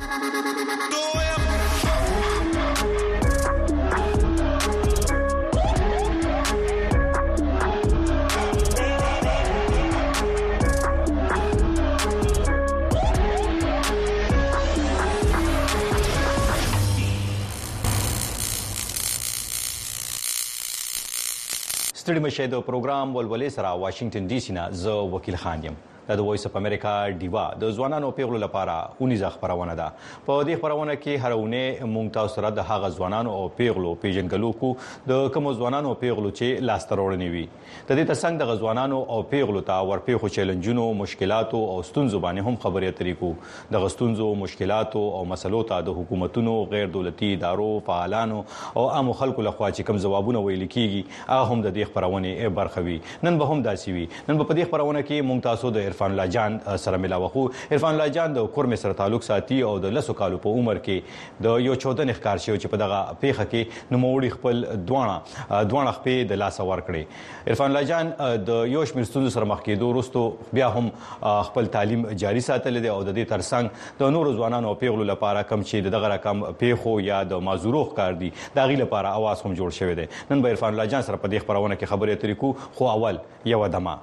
ستړي مشه د پروګرام ولولې سره واشنگټن ډي سي نه زه وکیل خان یم. د وایس اف امریکا ډیوا د ځوانانو پیغلو لپاره اونیزه خبرونه ده. په دې خبرونه کې هر اونۍ مونږ تاسو سره د هغه ځوانانو او پیغلو پیژنګلو کو د کوم ځوانانو او پیغلو چې لاسترورنی وي. د دې ترڅنګ د ځوانانو او پیغلو ته ورپېښو چیلنجونو، مشکلاتو او ستونزو باندې هم خبرې اترې کو. د غستونزو، مشکلاتو او مسلو ته د حکومتونو، غیر دولتي ادارو، فعالانو او عام خلکو لخوا چې کوم ځوابونه ویل کیږي هغه هم د دې خبرونه برخه وي. نن به هم داسي وي. نن په دې خبرونه کې مونږ تاسو د عرفان الله جان سره ملاوخو. عرفان الله جان د کورمې سره تعلق ساتي او د لسو کالو په عمر کې د یو 14 ښکار شو چې په دغه پیخه کې نوموړي خپل دوانه خپې د لاس ور کړې. عرفان الله جان د یو شمېر ستونزو سره مخ کېدو وروسته بیا هم خپل تعلیم جاري ساتلی دی او د دې ترڅنګ د نورو ځوانانو او پیغلو لپاره کم چې دغه رقم پیښو یا د معذورو ښکار دي د هغې لپاره اواز هم جوړ شوی دی. نن به عرفان الله جان سره په دې خبرونه کې خبرې اترې کوو، خو اول یوه دمه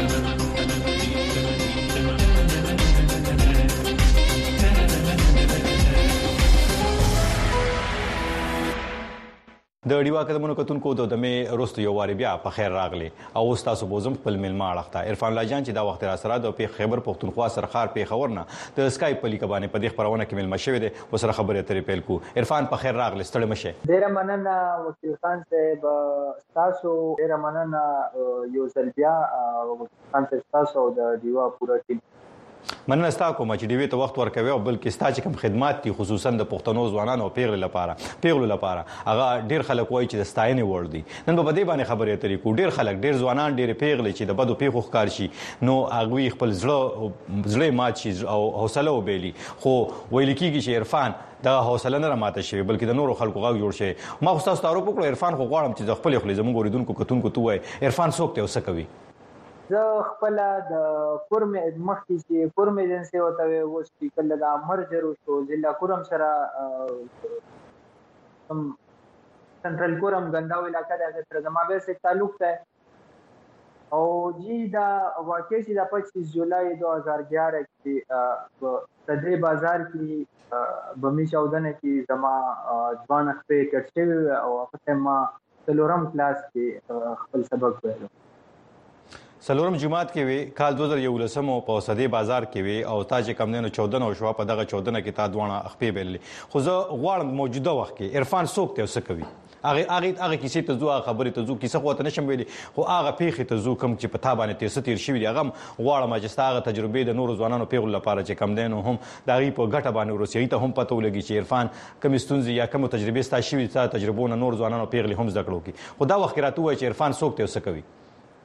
د ډیوا قدمونو کتونکو د دمې وروسته یو وارې بیا په خیر راغلی او اوس تاسو به زم خپل میلمه اړخ ته عرفان الله جان چې دا وخت را سره د خیبر پښتونخوا سرخار پېښور نه د اسکایپ په لیکه باندې په دې خبرونه کې میلمه شوی دی. ورسره خبرې اترې پیل کوو. عرفان په خیر راغلی، ستړی مه شئ. ډېره مننه وکیل خان صاحب، ستاسو ډېره مننه یو ځل بیا وکیل خان صاحب، ستاسو او د ډیوا پوره ټیم مننه ستا کوم چې ډیوی ته وخت ورکوي او بلکې ستا چې کوم خدمات دي خصوصا د پښتنو ځوانانو او پیغلو لپاره هغه ډیر خلک وایي چې د ستاینې وړ دي. نن به دې باندې خبرې اترې کوو. ډیر خلک، ډیر ځوانان، ډیر پیغلې چې د بدو پیښو ښکار شي نو هغوی خپل زړه مات شي او حوصله وبیلي، خو ویل کېږي چې عرفان دا حوصله نه ماته شوی بلکې د نورو خلکو غږ جوړ شي. ما خو تاسو تعارف وکړو. عرفان خو غواړم چې د خپل خپل زموږ اوریدونکو کتونکو ته وایي عرفان څوک دی او څه کوي. زه خپل د کورم مخکې چې کورم ایجنسي وته اوس چې کله د مرجر وشو ضلع کورم سره سنټرل کورم غنداو علاقه د سره زما به سره تعلق ده او جی دا واقع چې د 25 جولای 2011 کې په صدر بازار کې بمی چودنه کې زما ځوان خپل کټ او په ما څلورم کلاس کې خپل سبق ویلو. څلورم جماعت کې وي، کال 2011 په صدې بازار کې وي او تا چې کم دنو 14 شو په دغه 14 کې تا دوانه خپې بیللې. خو زه غواړم موجوده وخت کې عرفان څوک دی او څه کوي. هغه کیسې ته ځو، هغه خبرې ته ځو، کیسه خو ته نشم ویلی خو هغه پیښې ته ځو کوم چې په تا باندې تیر شوي دي. هغه غواړم چې ستا هغه تجربې د نورو ځوانانو پیغلو لپاره چې کم دی نو هم د هغې په ګټه باندې ورسي، هغوی ته هم پته ولګي چې عرفان کومې ستونزې یا کومې تجربې ستا شوي ستا تجربو نه نور ځوانانو پیغلې هم زده کړه وکړي. خو دا وخت کې راته ووایي چې عرفان څوک دی او څه کوي.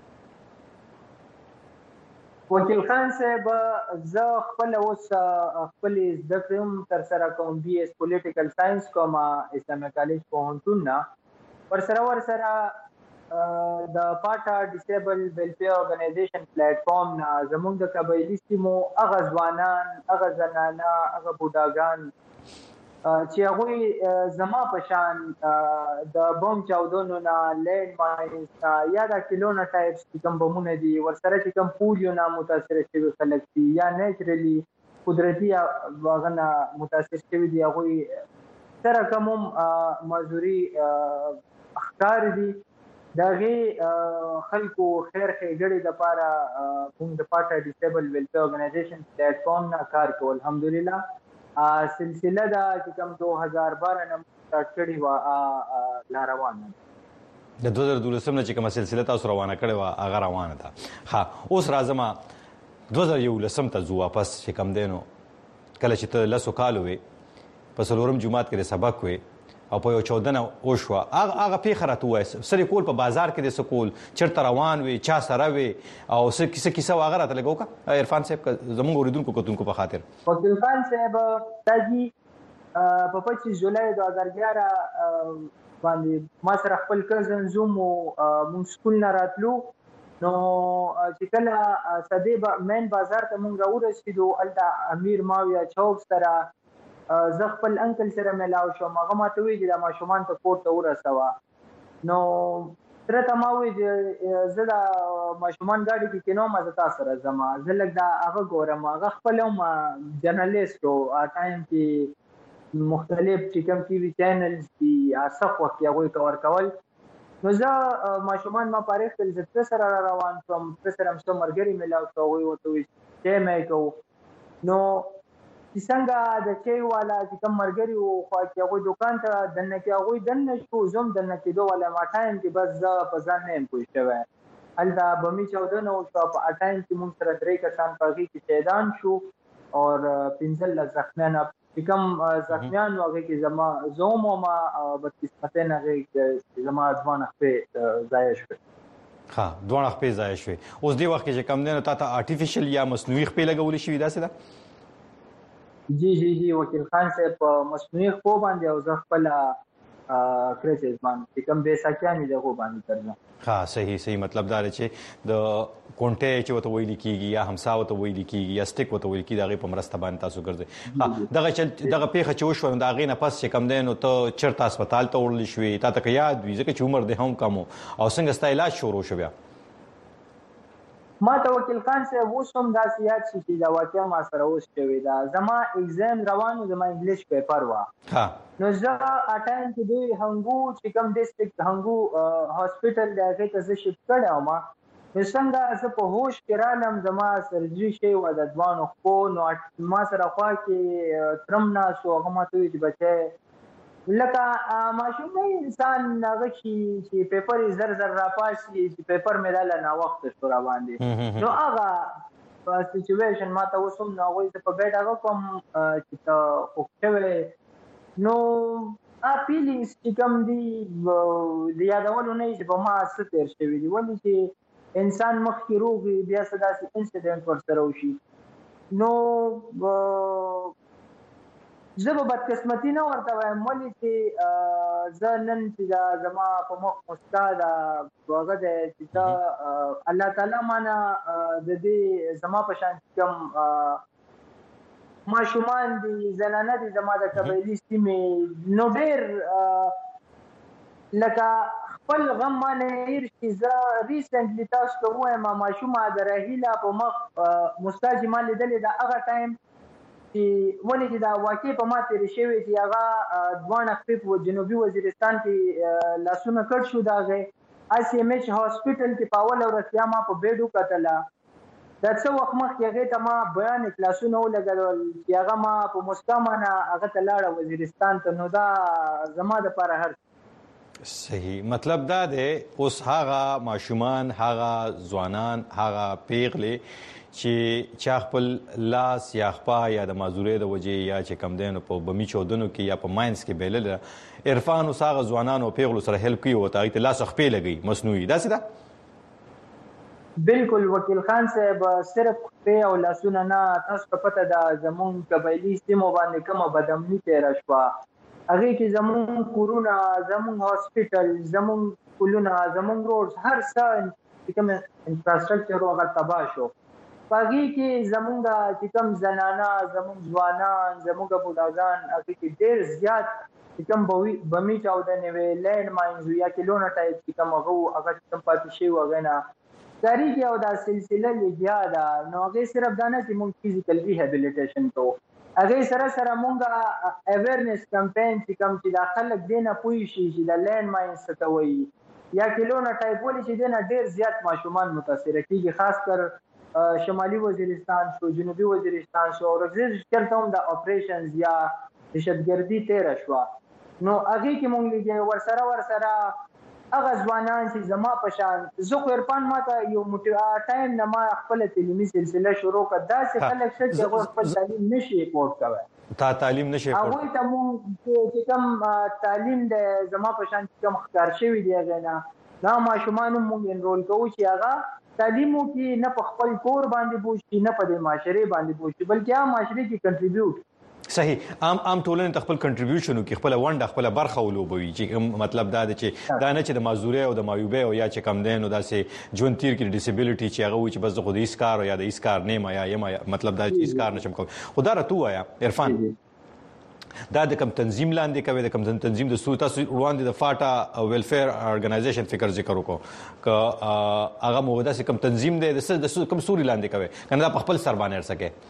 وکیل خان صاحب، زه خپل اوس خپل زده کړې تر سره کوم بي اس پولیټیکل ساينس کوم اسلامي کالج پوهنتون نه. ورسره د پاټا ډیسیبل ویلفیر اورګنایزیشن پلیټ فارم نه زموږ د قبایلي سیمو هغه ځوانان، هغه زنانه، هغه بوډاګان چې هغوی زما په شان د بم چاودنو نه، لینډ ماینز نه یا د کلونه ټایپس چې کوم بمونه دي ورسره چې کوم پولیو نه متاثره شوي خلک دي یا نیچرلی قدرتي هغه نه متاثر شوي دي، هغوی سره کوم معذوري ښکار دي د هغې خلکو خیر ښېګړې دپاره موږ د پاټا ډیسیبل ویلفیر اورګنایزیشن پلیټ فارم نه کار کوو. الحمدلله سلسله دا چې کوم 2012 نه سٹارټ کړې وه لا روانه ده. د 2012 نه چې کومه سلسله تاسو روانه کړې وه هغه روانه ده. ښه، اوس راځم 2011 ته ځو واپس چې کوم دی نو کله چې ته لسو کالو وې په څلورم جومات کې د سبق وې او په یو 14 وشوه هغه پیښه راته ووایه. څه کول په بازار کې دې څه کول، چېرته روان وې، چا سره وې او څه کیسه وه هغه راته لږ وکړه عرفان صاحب زموږ اورېدونکو کتونکو په خاطر. وکیل خان صاحب، دا جي په 25 جولای 2011 باندې ما سره خپل کزن زوم مونږ سکول نه راتلو نو چې کله صدې مین بازار ته مونږ راورسېدو هلته امیر ماویه چوک سره زه خپل انکل سره ملاو شوم، هغه ماته وی چې دا ماشومان ته کور ته ورسوه. نو تر ته ما وی چې زه دا ماشومان ګاډي کې کینوم، زه تاسو سره ځم. زه لږ دا هغه ګورم، هغه خپل هم جرنالیست او ټایم کې مختلف چې کوم ټي وي چینلز دي هغه وخت هغه کور کول. نو زه ماشومان ما پاره خپل زه سره روان شوم، سره هم مرګري ملاو شو، وی وته وی چې مې کو. نو څنګه د چي والا چې کوم مرګري او خو چې هغه دکان ته دنه کې هغه دنه شو، زم دنه کې دوه ولا ما ټایم کې بس زه په ځان نه پوي شوی. الدا بمی 14 نو په ټایم کې مونږ سره درې کسان پاږي چې شهیدان شو او 15 زخمیان چې کوم زخمیان هغه کې زما زوم او ما بدقسمته نه هغه زما ځوان په ځای شو. ها دوه خپې ځای شو. اوس دی وخت چې کم نه تا آرټیفیشل یا مصنوعي خپې لګول شي دا څه ده؟ جی وکیل خان صاحب په مصنوعي خو باندې او زه خپل کریسز باندې کوم به ساکیانی دغه باندې ترجمه. ها صحیح مطلب دا چې د کونټه چې وته ویل کیږي یا همسا وته ویل کیږي یا سټیک وته ویل کیږي دغه په مرسته باندې تاسو ګرځي. دغه پیښه چې وشو دا غي نه پس چې کم دین او ته چرته هسپتال ته ورل شوې تا ته یاد وي ځکه چې عمر ده هم کم او څنګه ستا علاج شروع شو بیا؟ ما ته وکیل خان صاحب وسوم دا سیاست چې دا واقعا ما سره اوس شوی دا زما ایگزام روانو زما انګلیش پیپر وا. نو زه اټایم کې دی هنګو چې کوم ډیسټریکټ هنګو هاسپټل دی هغه ته زه شفت کړم. نو څنګه زه په هوش کې رالم زما سرجری شي و د ځوانو خو نو ما سره خوا کې ترم نه سو هغه ما ته چې بچي لکه ماشوم انسان هغه چې پیپر زر راپاسي چې پیپر مې لاله نه وخت شو را باندې. نو هغه په سچويشن ما ته وسوم نو هغه په بیت هغه کوم چې ته خوښوي نو فیلینګز چې کوم دي د یادولو نه چې په ما څه تیر شوی دی ولې چې انسان مخکې روغ بیا صدا سي انسیډنټ ورسره وشي. نو زه به بدقسمتي نه ورته وایم ولې چې زه نن چې زما په مخ استاد هغه دی چې الله تعالی مانا د دې زما په شان کوم ماشومان دي زنانه دي زما د قبایلي سیمې نو ډېر لکه خپل غم باندې هیر چې زه ریسنټلی تاسو ته وایم ماشومه د راهیله په مخ مستاجي ما لیدلې د هغه ټایم چې ولې چې دا واقع په ما تیرې شوی چې هغه دوانه خپې په جنوبي وزیرستان کې لاسونه کټ شو دغه ICMH هاسپټل کې په اول ورځ ما په بیډو کتله دا څه وخت مخکې هغه ته ما بیان کلاسونه ولګول چې هغه ما په مستمانه هغه ته لاړه وزیرستان ته. نو دا زما د لپاره هر صحیح مطلب دا دی اوس هغه ماشومان هغه ځوانان هغه پیغلې چې چا خپل لاس یا خپا یا د معذورۍ د وجې یا چې کم دین په بمی 14 کې یا په ماینز کې بیلل عرفان او ساغه ځوانان او پیغلو سره هیلپ کوي او تاغي ته لاس خپې لګي مصنوعي دا څه ده؟ بالکل وکیل خان صاحب صرف خپې او لاسونه نه تاسو په پته د زمون قبایلی سیمو باندې کومه بدامني تیر شوه هغه کې زمون کورونه زمون هاسپټل زمون کولونه زمون روډز هر څه کوم انفراستراکچر هغه تباہ شو. پاږي کې زمونږ چې کوم زنانه زمونږ ځوانان زمونږ بوډاګان هغه کې ډېر زیات چې کوم بمی 14 نوې لینډ ماینز یا کلونه ټایپ چې کوم هغه کوم پاتې شي وغینا کاری کې او دا سلسله لګیا ده. نو هغه صرف دا نه چې مونږ فزیکل ریهابیلیټیشن کوو هغه سره مونږه اویرنس کمپاین چې کوم چې داخله دینه پوي شي چې د لینډ ماینز څه ته وایي یا کلونه ټایپ ولې چې دینه ډېر زیات ماشومان متاثر کیږي خاص کر شمالي وزیرستان شو جنوبي وزیرستان شو او چرته هم د اپریشنز یا دهشتګردي تیر شو. نو هغه کې مونږ ورسره هغه ځوانان چې زما په شان زه خو عرفان ماته یو ټایم نه ما خپل تعلیمي سلسله شروع کړه داسې خلک چې خپل تعلیم نشي افورد کوي تا تعلیم نشي هغه ته مونږ چې کوم تعلیم د زما په شان کوم ښکار شوی دی غنا دا ماشومان مونږ انرول کوو چې هغه تعلیمو کې نه په خپل کور باندې بوشي نه په معاشره باندې بوشي بلکې هم معاشره کې کنټریبیوټ صحیح عام ټولنې ته خپل کنټریبیوشن کوي خپل ونډه خپل برخه ولوبوي چې مطلب دا دی چې دا نه چې د معذورۍ او د معیوبۍ او یا چې کم دین او داسې ژوند تیر کې ډیسیبিলিټي چې هغه وي چې بس د خودي اسکار یا د اسکار نه ما یا مطلب دا چې اسکار نشم کوم خدا راته وایا عرفان دا د کوم تنظیم لاندې کوي د کوم تنظیم د سو تاسو وړاندې د فاټا ویلفیر ارګنایزیشن فکر ذکر وکړو ک هغه مودا سي کوم تنظیم دی د کوم سوري لاندې کوي کنه دا په خپل سر باندې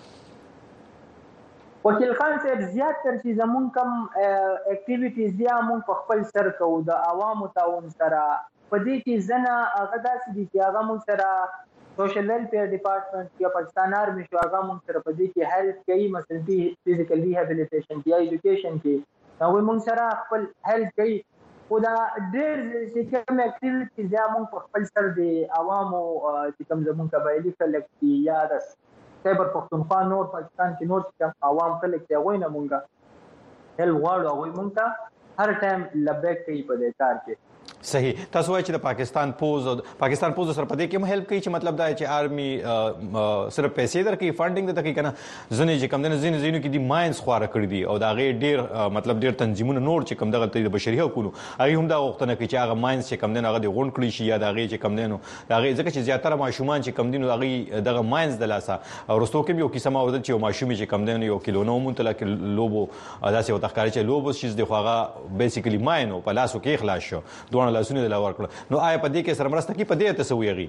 ورسکه وکیل خان صاحب زیات تر چې زمون کوم اکټیویټیز دي مون په خپل سر کوو د عوامو تعاون سره په دې کې زنه هغه داسې دي چې هغه مون سره سوشل ویلفیر ډپارټمنټ یا پاکستان آرمی شو هغه مون سره په دې کې هیلپ کوي مثلا فزیکل ریهابیلیټیشن یا ایجوکیشن کې نو مون سره خپل هیلپ کوي او دا ډېر چې کوم اکټیویټیز دي مون په خپل سر دي عوامو چې کوم زمون قبایلی خلک دي یا د خیبر پختونخوا نور پاکستان کې نور چې عوام خلک دی غوښنه مونږه هل غواړو هغه مونږه هر ټایم لبیک کوي په دې کار کې صحیح تاسو وایي چې د پاکستان پوز سره په دې کې هم هیلپ کوي چې مطلب دا چې آرمي صرف پیسې درکې فانډینګ د تکي کنه ځنې چې کم د زینو کې دی ماینز خواره کړی دي او دا غي ډیر مطلب ډیر تنظیمونه نور چې کم دغه د بشري حقوقو هغه هم دا وختونه کې چې هغه ماینز چې کم دغه د غونډ کړی شي یا دا غي چې کم دنو دا غي ځکه چې زیاتره ماشومان چې کم دینو دغه ماینز د لاسه ورستو کې یو کیسه ما ورته چې ماشومي چې کم دنو یو کیلو نو مونته لکه لوبو داسې وته ښکاري چې لوبو شیز د خوغه بیسیکلی ماینو په لاسو کې خلاص شو دوه لاسونه د لاور کړ نو آیا په دې کې سره مرسته کی په دې تسویغي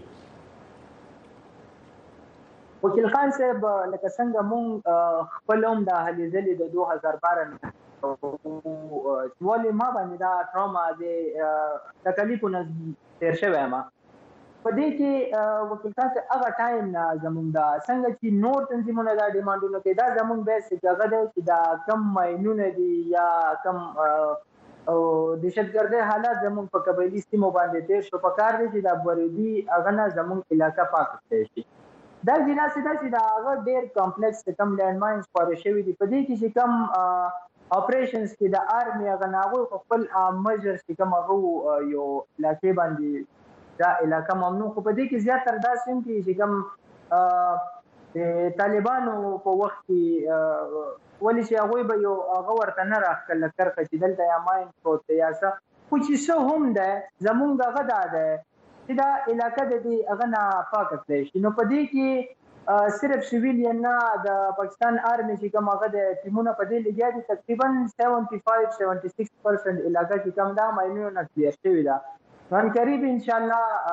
وکیل خان صاحب لکه څنګه مونږ خپلوم د هلي ځلې د 2012 ولې ما باندې دا ټراما د تکلیفونه تیر شوی ما په دې کې وکیل خان صاحب هغه ټایم نه زمونږ دا څنګه چې نور تنظیمونه دا ډیمانډونه کوي دا زمونږ به څه هغه دی چې دا کم ماینونه دي یا کم او دهشتګردي حالات زموږ په قبایلی سیمو باندې تیر شو په کار دي چې د بریدي هغه نه زموږ علاقہ پاک شي دا جناسه چې دا هغه ډیر کمپلیکس کم لینډ ماینز پاره شوی دي په دې کې چې کم اپریشنز کې د آرمي هغه ناغو خپل میجرز چې کوم هغه یو علاقې باندې دا علاقہ ممنوع خو په دې کې زیات تر داسې چې کوم طالبانو په وخت کې ولی چې هغه به یو هغه ورته نه راخل کرخه چې دلته یا ماین پروت یا څه خو چې څه هم ده زمونږ هغه ده چې دا علاقه د دې هغه نه پاک کړي نو په دې کې صرف سیویلین نه د پاکستان آرمی چې کوم هغه د ټیمونه په دې لګیا دي تقریبا 75-76% علاقه چې کوم دا ماینونه نه کلیئر شوی ده نن قریب ان شاء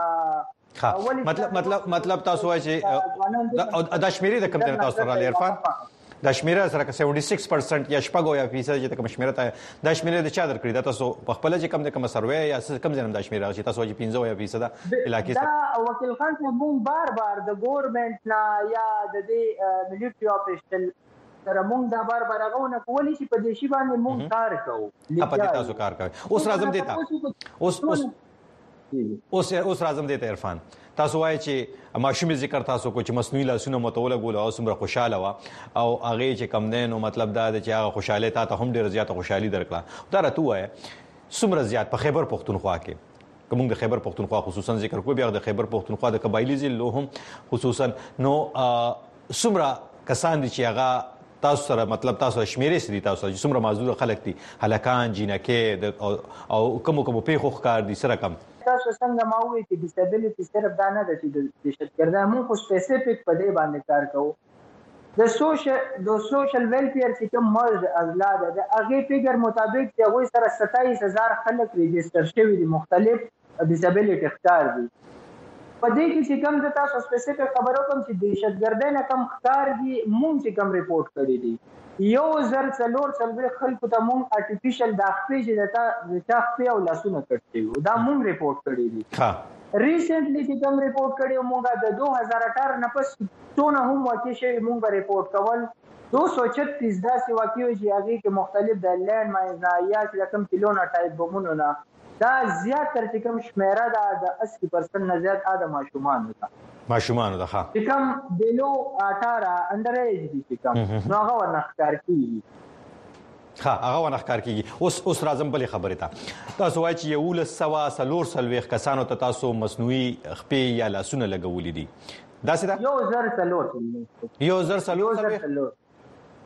الله مطلب تاسو وایي چې د شمیرې د کم تاسو را عرفان د شمیره سره 76% یا شپږو یا فیصد چې کوم شمیره ته د شمیره د چا درکړی دا تاسو په خپل چې کوم د کوم سروې یا کم ځنم د شمیره چې تاسو چې 15 یا فیصد علاقې دا وکیل خان صاحب مون بار د ګورنمنت نه یا د دې مليټري افیشل سره مونږ دا بار غوونه کولی چې په دې شی باندې مونږ کار کوو په دې تاسو کار کوي اوس راځم دیتا اوس راځم دیتا عرفان تاسو وایي چې ماشومي ذکر تاسو کو چې مصنوعي لاسونه متوله ګول او سمره خوشاله وا او هغه چې کم نه نو مطلب دا چې هغه خوشاله ته هم ډیر زیاته خوشحالي درکړه دا راته وایي سمره زیات په خیبر پختونخوا کې کوم د خیبر پختونخوا خصوصا ذکر کو بیا د خیبر پختونخوا د قبایلی ضلعو هم خصوصا نو سمره کسان دي چې هغه تاسو سره مطلب تاسو شمیرې سړي تاسو چې څومره معذور خلک دي هلکان جنکه او کوم په خوخ کار دي سره کم تاسو څنګه ما وایي چې ډیسابیلیټي صرف دا نه ده چې د دهشتګردۍ موږ خو سپیسیفیک په دې باندې کار کوو د سوشل ویلفیر چې کوم مرد ازلا ده د هغه فیګر مطابق چې هغه سره 27000 خلک ریجستر شوي دي مختلف ډیسابیلیټي ښکار دي په دې کې چې کوم د تاسو سپیسیفیک خبرو کوم چې دهشتګردۍ نه کم ښکار دي مونږ چې کوم ریپورت کړی دي 1004 خلکو ته مونږ آرټیفیشل د خپې چې د خپې او لاسونه کټي دا مونږ ریپورت کړی دي ها ریسنټلی چې کوم ریپورت کړی مونږه د 2018 نه پس څونه هم واقع شوی مونږ ریپورت کول 236 داسې واقعي چې هغه کې مختلف د لینډ ماینز یا چې کوم کیلونه ټایپ بمونه نه دا زیات تر چې کوم شمیره ده د 80% نه زیات ادم ماشومان ده ها چې کوم بلو 18 انډر ایج دي چې کوم نو هغه ورنخکار کیږي هغه ورنخکار کیږي اوس راځم بلې خبرې ته تاسو وایي چې یو لسوا سلويخ کسانو ته تاسو مصنوعي خپې یا لاسونه لګولې دي دا څه ده یو زر سلور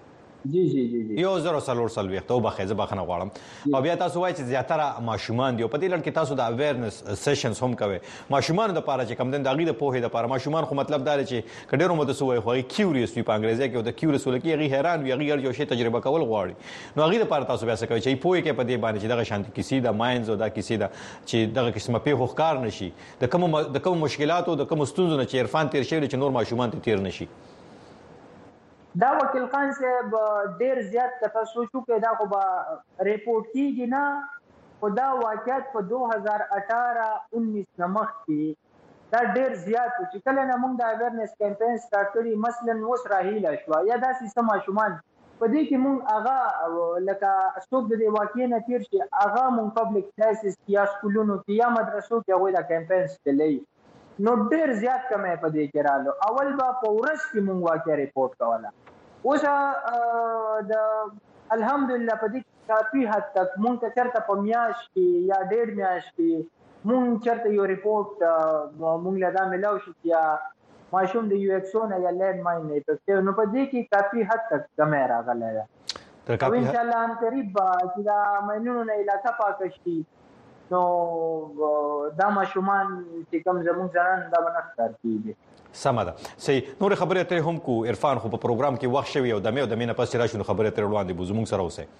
جی جی جی جی 1440 ته وبخښئ زه بخښنه غواړم. او بیا تاسو وایئ چې زیاتره ماشومان دي او په دې لړ کې تاسو د اویرنس سیشنز هم کوئ ماشومانو دپاره چې کوم دي د هغوی د پوهې دپاره. ماشومان خو مطلب دا دی چې که ډېر عمر ته څه وایي خو هغوی کیوریس وي په انګریزي کې او د کیوریس ولکې هغوی حیران وي هغوی هر یو شی تجربه کول غواړي. نو هغوی دپاره تاسو بیا څه کوئ چې هغوی پوه کړئ په دې باندې چې دغه شانتې کیسې د ماینز او دا کیسې ده چې دغه قسمه پیښو ښکار نه شي د کومو مشکلاتو د کومو ستونزو نه چې عرفان تېر شوی دی چې نور ماشومان ترې تېر نه شي. دا وکیل خان صاحب ډیر زیات کته سوچو کې دا خو به ریپورت کیږي نه خو دا واقعیت په 2018-19 نمخ کې دا ډیر زیات چې کله نه موږ د اویرنس کمپاین سٹارټ کړی مثلا اوس راهیله شو یا داسې سم ماشومان په دې کې موږ هغه لکه څوک د دې واقعې نه تیر شي هغه موږ پبلک پلیسز یا سکولونو کې یا مدرسو کې هغوی دا کمپاین چلوي نو ډیر زیات کمی په دې کې رالو. اول به په ورځ کې موږ واقعه ریپورټ کوله اوس د الحمدلله په دې کافي حد تک موږ ته چېرته په میاشت کې یا 1.5 میاشت کې موږ چېرته یو ریپورټ موږ له دا میلاو شو چې یا ماشوم د یو ایکسو نه یا لینډ ماین نه افیکټ نو په دې کې کافي حد تک کمی راغلی ده او انشاءالله ان قریب به چې دا ماینونو نه علاقه پاکه شي نو دا ماشومان چې کوم زموږ ځوانان دا به نه ښکار کېږي. سمه ده صحیح. نورې خبرې اترې هم کو عرفان خو په پروګرام کې وخت شوي او دمې او دمې نه پس چې راشو نو خبرې اترې وړاندې بوځو موږ سره اوسئ.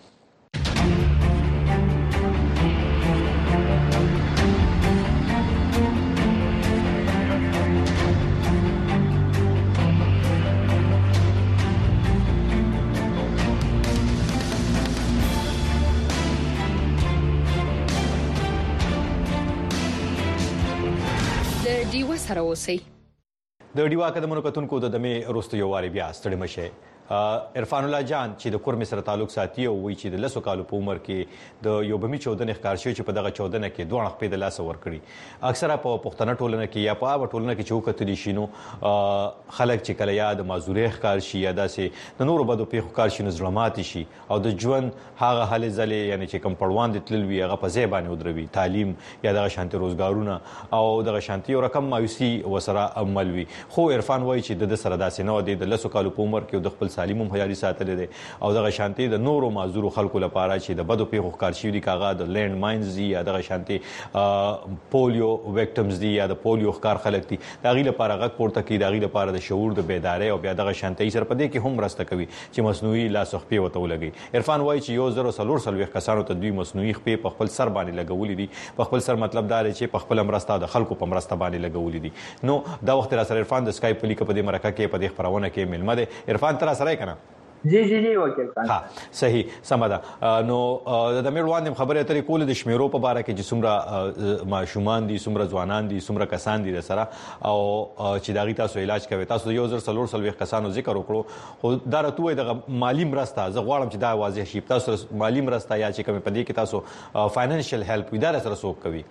ډیوه سره اوسئ. د ډیوا قدمونو کتونکو د دمې وروسته یو وارې بیا ستړي مه شئ. عرفان الله جان چې د کورمې سره تعلق ساتي او وایي چې د 10 کالو په عمر کې د یو بمي چودنې ښکار شوی چې په دغه چودنه کې 2 خپې د لاسه ورکړي. اکثره په پښتنه ټولنه کې یا په هغه ټولنه کې چې وکتلی شي نو خلک چې کله یا د معذورۍ ښکار شي یا داسې د نورو بدو پیښو ښکار شي نو زړه ماتې شي او د ژوند هغه هلې ځلې یعنې چې کوم پړوان دې تلل وي هغه په ځای باندې ودروي تعلیم یا دغه شانتې روزګارونه او دغه شانتې یو رقم مایوسي ورسره عمل وي. خو عرفان وایي چې د سره داسې نه دی د 10 کالو په عمر کې د خپل تعلیم هم حیالي ساتلی دی او دغه شانتي د نورو معذورو خلکو لپاره چې د بدو پیښو ښکار شوي دي که هغه د لینډ ماینز دي یا دغه شانتي پولیو ویکټمز دي یا د پولیو ښکار خلک دي د هغوی لپاره غږ پورته کوي د هغوی لپاره د شعور د بیدارۍ او بیا دغه شانتۍ سره په دې کې هم مرسته کوي چې مصنوعي لاس خپې ورته ولګوي. عرفان وایي چې 1440 کسانو ته دوی مصنوعي خپې په خپل سر باندې لګولي دي. په خپل سر مطلب دا دی چې په خپله مرسته د خلکو په مرسته باندې لګولي دي. نو دا وخت را سره عرفان د سکایپ په لیکه په دې مرکه کې په دې خپرونه کې مېلمه دی. عرفان ته را سره یې که نه؟ جی جی جی وکیل خان ها صحیح سمه ده. نو د دمې وړاندې خبرې اترې کولې د شمیرو په باره کې چې څومره ماشومان دي څومره ځوانان دي څومره کسان دي سره او چې د هغوی تاسو علاج کوئ. تاسو د 1440 کسانو ذکر وکړو خو دا راته ووایي دغه مالي مرسته زه غواړم چې دا واضح شي تاسو سره مالي مرسته یا چې کومې په دې کې تاسو فاینانشل هیلپ وي دا سره څوک کوي؟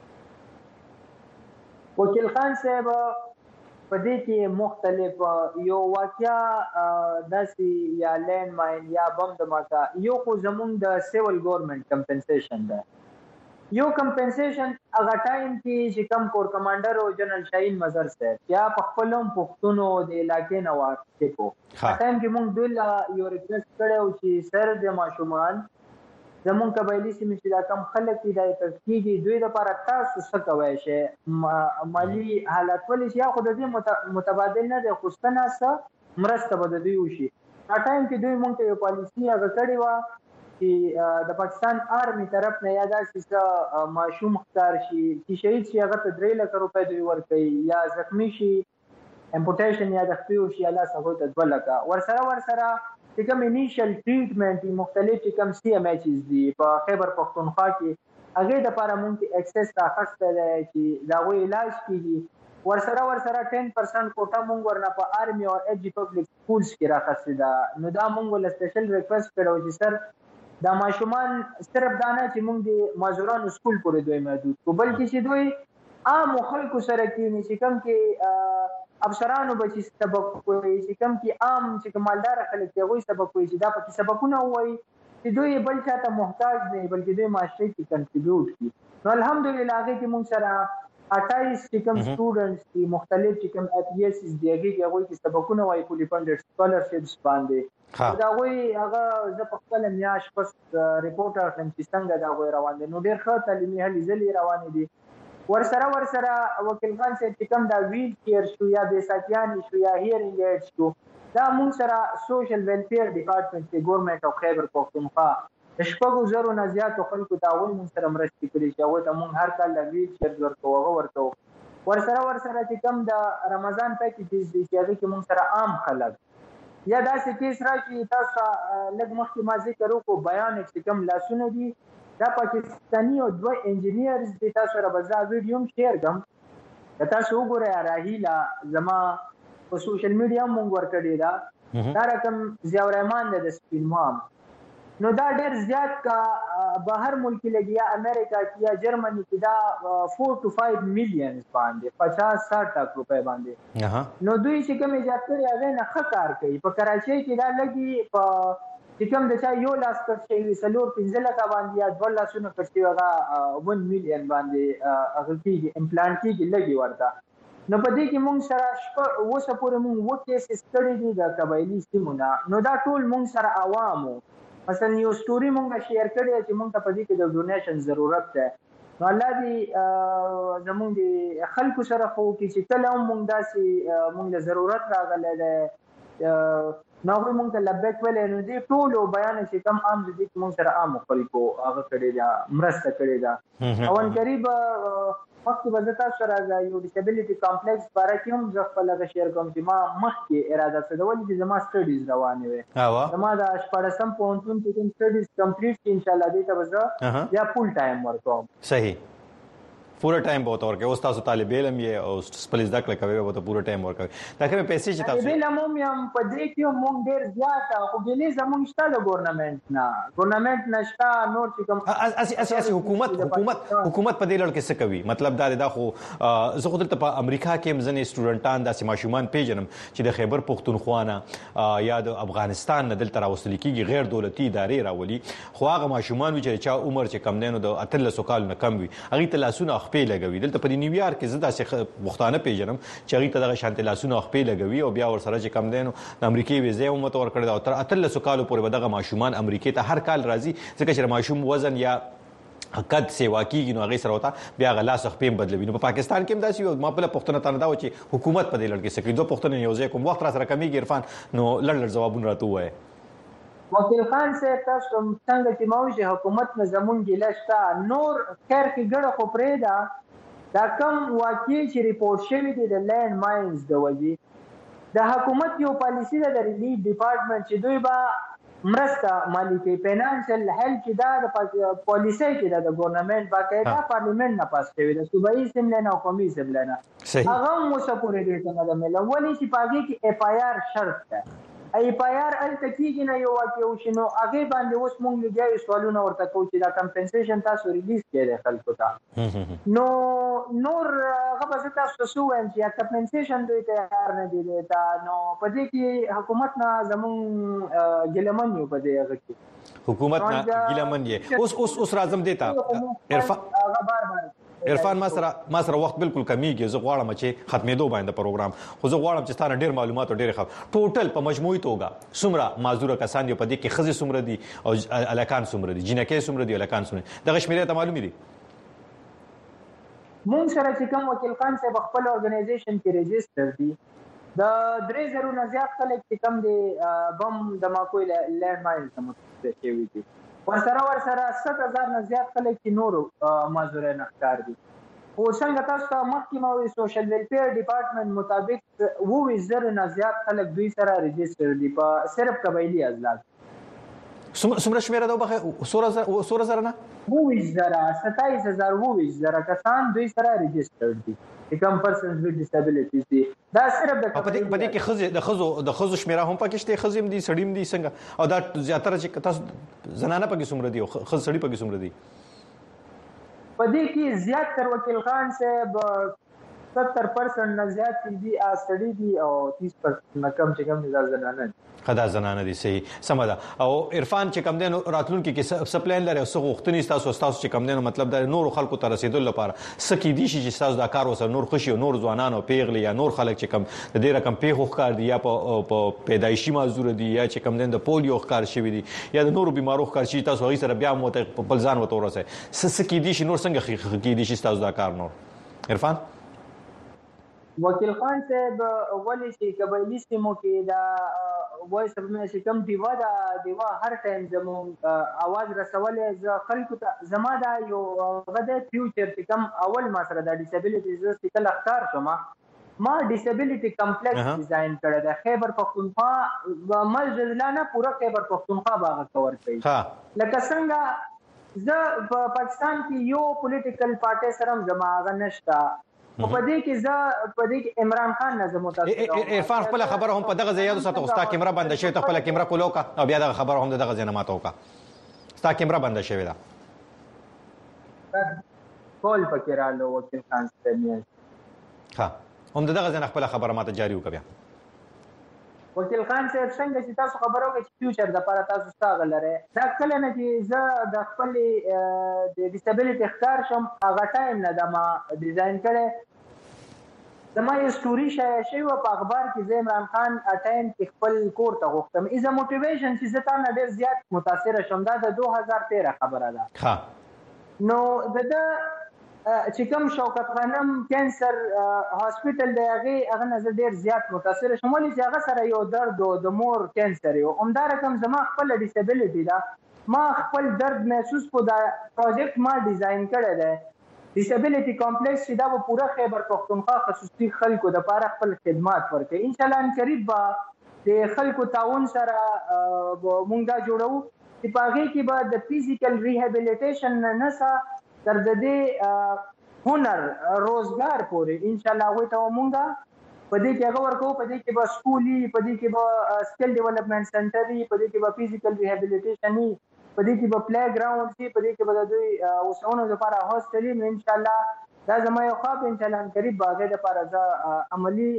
وکیل خان صاحب په دې کې مختلف یو واقعیا داسې یا لینډ ماین یا بم دماکه یو خو زمونږ د سیول ګورنمنت کمپنسیشن ده. یو کمپنسیشن هغه ټایم کې چې کم کور کمانډر او جنرال شاهین مظهر صاحب یا په خپل هم پښتونو د علاقې نه واقف وو ټایم کې موږ دوی یو ریکویسټ کړی چې سر د ماشومان زمونږ قبایلي سیمې چې دا کم خلک دي دا کېږي دوی لپاره تاسو څه کوی شئ مالي حالت ولې چې یا خو د دې متبادل نه دی خو څه نه څه مرسته به د دوی وشي. هغه ټایم کې دوی موږ ته یو پالیسي هغه کړې وه چې د پاکستان آرمي طرف نه یا داسې څه ماشوم ښکار شي چې شهید شي هغه ته 3 لکه روپۍ دوی ورکوي یا زخمي شي امپوټیشن یا د خپې وشي یا لاس هغوی ته 2 لکه ورسره چې کوم انیشل ټریټمنټ مختلف چې کوم سی ام ایچز دي په خیبر پښتونخوا کې هغې دپاره موږ ته اکسس راخستی دی چې د هغوی علاج کېږي. ورسره 10% کوټه موږ ورنه په آرمي او ایچ جي پبلک سکولز کې راخستی ده. نو دا موږ له سپیشل ریکویسټ کړی چې سر دا ماشومان صرف دا نه چې موږ د معذورانو سکول پورې دوی محدود کړو بلکې چې دوی عامو خلکو سره کښېني چې کوم کې افسرانو به چې سبق وایي چې کوم کې عام چې مالداره خلک دي هغوی سبق وایي چې دا پکې سبقونه ووایي چې دوی بل چا ته محتاج نه بلکې دوی معاشرې کې کنټریبیوټ کړي. نو الحمدلله هغې کې موږ سره 28 چې کوم سټوډنټس دي مختلف چې کوم APS دي هغه کې سبقونه وایي فولي فندډ سکالرشپس باندې دا وایي هغه ز په خپل میاش پس ریپورټ اخلم چې څنګه دا وایي روان دي نو ډېر ښه تعلیمي هلې ځلې روان دي ورسره وکیل خان صاحب چې کوم دا ویل کیر شو یا د ساتيان شو یا هیرینګ ایډ شو دا مونږ سره سوشل ویلفیر ډپارټمنټ کې ګورنمنت او خیبر پختونخوا شپږو زرو نه زیاتو خلکو تعاون مونږ سره مرستې کړې چې هغه ته مونږ هر کال د ویل چیر ورکو ورسره چې کوم د رمضان پیکیجز دي چې هغه کې مونږ سره عام خلک یا داسې کیس راشي تاسو لږ مخکې ما ذکر وکړو بیان چې کوم لاسونه دي دا پاکستاني او دوه انجینیرز دي تاسو را بزا ویډیو شیر کوم تاسو وګورئ راهیلا زما په سوشل میډیا مونږ ورکړی دا رقم ضیاء الرحمن د سپین مام نو دا ډېر زیات کا بهر ملک لګیا امریکا کې یا جرمني کې دا 4 to 5 میلیون باندې 50-60 لک روپے باندې نو دوی چې کوم ایجاد کړی هغه نه ښه کار کوي په کراچۍ کې دا لګي په چې کوم د چا یو لاس کړی سلور 15 لک باندې یا 2 لاسونه کړی هغه 1 میلیون باندې هغه کې امپلانټ کې لګي ورته نو په دې کې مونږ سره اوسه پورې مونږ وکیس سټډي دي د قبایلی سیمونه نو دا ټول مونږ سره عوامو مثلا یو سټوري مونږه شیر کړی چې مونږ ته په دې کې د ډونیشن ضرورت ده نو الله دې زمونږ د خلکو سره خو کې چې کله مونږ داسې مونږ له ضرورت راغلی ده نو مونږ ته لبیک ویلې نو دې ټول بیان چې کم عام دي چې مونږ سره عام خلکو هغه کړی دا مرسته کړی دا او ان قریب وخت به زه تاسو سره یو ډیسابیلیټي کمپلیکس باره کې هم زه خپل هغه شیر کوم چې ما مخکې اراده څه ډول دي زما سټډیز روانې وي زما د 14 پوهنتون کې کوم سټډیز کمپلیټ شي انشاءالله دې ته به زه یا فول ټایم ورکوم صحیح پورا ټایم به ورکوي اوس تاسو طالب علم یې او خپل زده کړه کوي به پورا ټایم ورکوي دا کومه پیسې چې تاسو طالب علم هم په دې کې مونږ ډېر زیات خو ګلې زمونږ شته د ګورنمنت نشته نور چې کوم اساسي حکومت په دې لړ کې څه کوي مطلب دا خو زه خو دلته په امریکا کې هم ځنې سټوډنټان داسې ماشومان پیژنم چې د خیبر پختونخوا نه یا د افغانستان نه دلته راوستل کېږي غیر دولتي ادارې راولي خو هغه ماشومان وي چې چا عمر چې کم دی نو د 13 کال نه کم وي هغې ته لاسونه خپې لګوي دلته په نیویارک کې زه داسې پښتانه پیژنم چې هغې ته دغه شانتې لاسونه خپې لګوي او بیا ورسره چې کم دی نو د امریکې ویزې هم ورته ورکړې ده او تر 13 کالو پورې به دغه ماشومان امریکې ته هر کال راځي ځکه چې ماشوم وزن یا قد سیوا کېږي نو هغې سره ورته بیا هغه لاس خپې هم بدلوي نو په پاکستان کې هم داسې وي ما بله پوښتنه تانه دا وه چې حکومت په دې لړ کې څه کوي دوه پوښتنې یو ځای کوم وخت را سره کمیږي عرفان نو لړ ځوابونه راته ووایه وکیل خان صاحب تاسو څنګه چې ما وایي حکومت نه زمونږ ګیله شته نور خیر کې ګډه خو پرېږده دا کوم واقع چې ریپورټ شوی دی د لینډ ماینز د وجې د حکومت یو پالیسي ده د ریلیف ډپارټمنټ چې دوی به مرسته مالی کوي فینانشل هیلپ چې دا د پالیسي کې ده د ګورنمنټ باقاعده پارلیمنت نه پاس شوی ده صوبایي اسمبلی نه او قومي اسمبلی نه هغه هم اوسه پورې ډېر څه نه ده میله ولې چې په هغې کې FIR شرط ده FIR هلته کېږي نه یو واقع وشي نو هغې باندې اوس مونږ لګیا یو سوالونه ورته کوو چې دا کمپنسیشن تاسو ریلیز کړی دی خلکو ته نو نور هغه به زه تاسو ته څه ووایم چې یا کمپنسیشن دوی تیار نه دی دا نو په دې کې حکومت نه زمونږ ګیلهمن یو په دې هغه کې حکومت نه ګیلهمن یې اوس راځم دې ته عرفان ما سره وخت بالکل کمیږي زه غواړم چې ختمېدو باندې پروګرام خو زه غواړم چې ستاسو ډېر معلومات او ډېر ټوټل په مجموعي توګه څومره معذوره کسان دي په دې کې ښځې څومره دي او هلکان څومره دي جینکۍ څومره دي هلکان څومره دي دغه شمېرې ته معلومې دي مونږ سره چې کوم وکیل خان صاحب خپل ارګنایزیشن کې رجسټر دي د 3000 نه زیات خلک چې کوم دي بم دماکو لینډ ماینز ته متوجه شوي دي ورسره 7000 نه زیات خلک چې نورو معذوره نه ښکار دي خو څنګه تاسو ته مخکې ما وایي سوشل ویلفیر ډپارټمنټ مطابق 20000 نه زیات خلک دوی سره رجسټر دي په صرف قبایلي اضلاع څومره شمېره ده وبخښئ 16000 نه 27000 کسان دوی سره رجسټر دي کم پرسنز وذ ډیسابیلیټیز دي دا صرف د په دې کې ښځو شمېره هم پکې شته ښځې هم دي سړي هم دي څنګه او دا زیاتره چې تاسو زنانه پکې څومره دي او ښځې سړي پکې څومره دي په دې کې زیات تر وکیل خان صاحب 70% نه زیات دي سړي دي او 30% نه کم چې کم دي زنانه دي. خدا زنانه دي صحیح سمدا. او عرفان چې کم دینو راتلونکو کې سپلین لري او څو غوښتنې تاسو چې کم دینو مطلب د نور خلکو ته رسیدل لپاره سکی دي چې تاسو دا کار وسه نور خوشي او نور ځوانان او پیغلي یا نور خلک چې کم د دې رقم پیغو ښکار دي یا په پیدایشي معذور دي یا چې کم دین د پولیو ښکار شوی دي یا د نورو بیمارو ښکار شي تاسو هغه سره بیا مو ته په ځان وته ورسه سکی دي چې نور څنګه کې دي چې تاسو دا کار نور عرفان وکیل خان صاحب ولې چې قبایلی سیمو کې دا وایس په کم دیوا هر ټایم زموږ आवाज رسولې ز خلکو ته زما دا یو غده فیوچر چې کم اول ما سره د ډیسابیلیټیز چې کله ښکار شوم ما ډیسابیلیټي کمپلیکس ډیزاین کړی د خیبر پختونخوا ملجلانه پورا خیبر پختونخوا باغ کور کړی لکه څنګه ز په پاکستان کې یو پولیټیکل پارټي سره زما غنښتا په دې کې عمران خان نظم متاثر عرفان خپل خبره هم په دغه ځای ساتو ستا کیمرا بند شوی ته خپل کیمرا کولوکا او بیا دغه خبره هم دغه ځای نه ماتوکا ستا کیمرا بند شوی دا کول پکې رالو وکیل خان صاحب ها هم دغه ځای خپل خبره ماته جاری وکړه وکیل خان صاحب څنګه چې تاسو خبرو کې چې فیوچر د لپاره تاسو ستاغ لره دا کله نه چې زه د خپل د ډیسابیلیټي ښکار شم هغه ټایم نه د ما ډیزاین کړي زما یو ستوري شوی په اخبار کې زه عمران خان ټایم کې خپل کور ته غوښتم از ا موټیویشن چې زه تا نه ډیر زیات متاثر شوم دا د 2013 خبره ده ها نو چې کوم شوکت خانم کینسر هاسپټل دی هغه نظر ډیر زیات متاثر شوم ولې چې هغه سره یو درد د مور کینسر یو همدا رقم زما خپل ډیسابیلیټي دا ما خپل درد محسوس کو دا پروجیکټ ما ډیزاین کړی دی ډیسابیلیټي کمپلیکس چې دا په پورا خیبر پختونخوا خصوصي خلکو د لپاره خپل خدمات ورکړي ان شاء الله ان قریب به د خلکو تعاون سره مونږ دا جوړو چې په هغه کې به د فزیکل ریهابیلیټیشن نه تر دې هنر روزګار پورې ان شاء الله هغه ته مونږه په دې کې هغه ورکو په دې کې به سکولي په دې کې به سکل ډیولپمنٹ سنټر په دې کې به فزیکل ریهابیلیټیشن په دې کې به پلی ګراوند په دې کې به د دوی اوسونو لپاره هوسټل ان شاء الله دا زما یو خواب ان شاء الله قریب باغې لپاره ځا عملی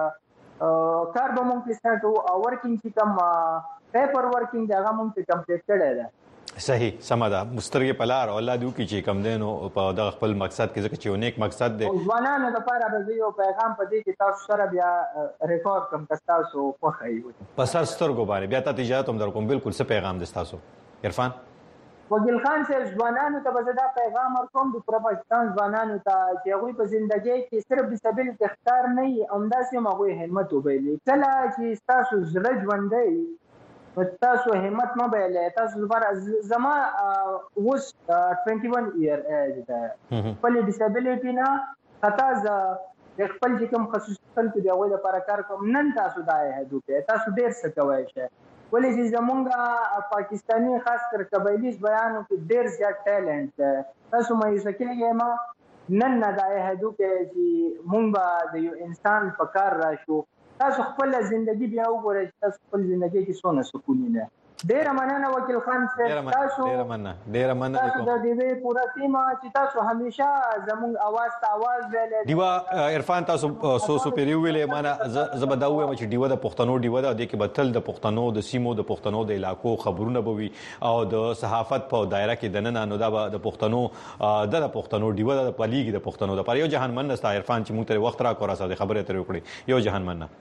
کار به مونږ کې سټارټ او ورکینګ چې کوم پیپر ورکینګ دا مونږ ته کمپلیټ کړی دی صحیح سمدا مسترګې پلار الله دې کی چې کم دینو په دغه خپل مقصد کې ځکه چې یو نیک مقصد دی ځوانانو لپاره به یو پیغام پدې چې تاسو سره بیا ریکارډ کوم تاسو په خایو په سر سترګو باندې بیا ته اجازه هم در کوم بالکل څه پیغام دې تاسو عرفان وکیل خان صاحب ځوانانو ته به دا پیغام ورکوم د پاکستان ځوانانو ته چې هغه په ژوندۍ کې صرف ډیسابیلیټي اختیار نه وي همداسې هغه همت وبېلي کله چې تاسو زړه ژوندۍ تاسو همت ما بیلې تاسو لپاره زما وس 21 ایئر ایج ده خپل ډیسابیلیټي نه حتی ز خپل چې کوم خصوصي خلکو دی هغه لپاره کار کوم نن تاسو دا هدو کې تاسو ډیر څه کوی شئ ولې چې زمونږ پاکستانی خاص کر قبایلی بیانو کې ډیر زیات ټیلنټ ده تاسو مې سکیږئ ما نن نه دا هدو کې چې مونږ د یو انسان په کار راشو تاسو خپل ژوندۍ بیا وګورئ تاسو خپل ژوندۍ کې څونه سکون نه ډیر مننه وکیل خان صاحب تاسو ډیر مننه تاسو د دې پورا ټیم چې تاسو همیشه زموږ आवाज ته आवाज ویلې دیوا عرفان تاسو سو پیریو ویلې معنا زبداوه چې دیوا د پښتنو دیوا د کې بتل د پښتنو د سیمو د پښتنو د علاقو خبرونه بوي او د صحافت په دایره کې دننه نو د پښتنو د پښتنو دیوا د پلیګ د پښتنو د پر یو جهان مننه عرفان چې موږ ته وخت را کورا سره خبره ترې وکړي یو جهان مننه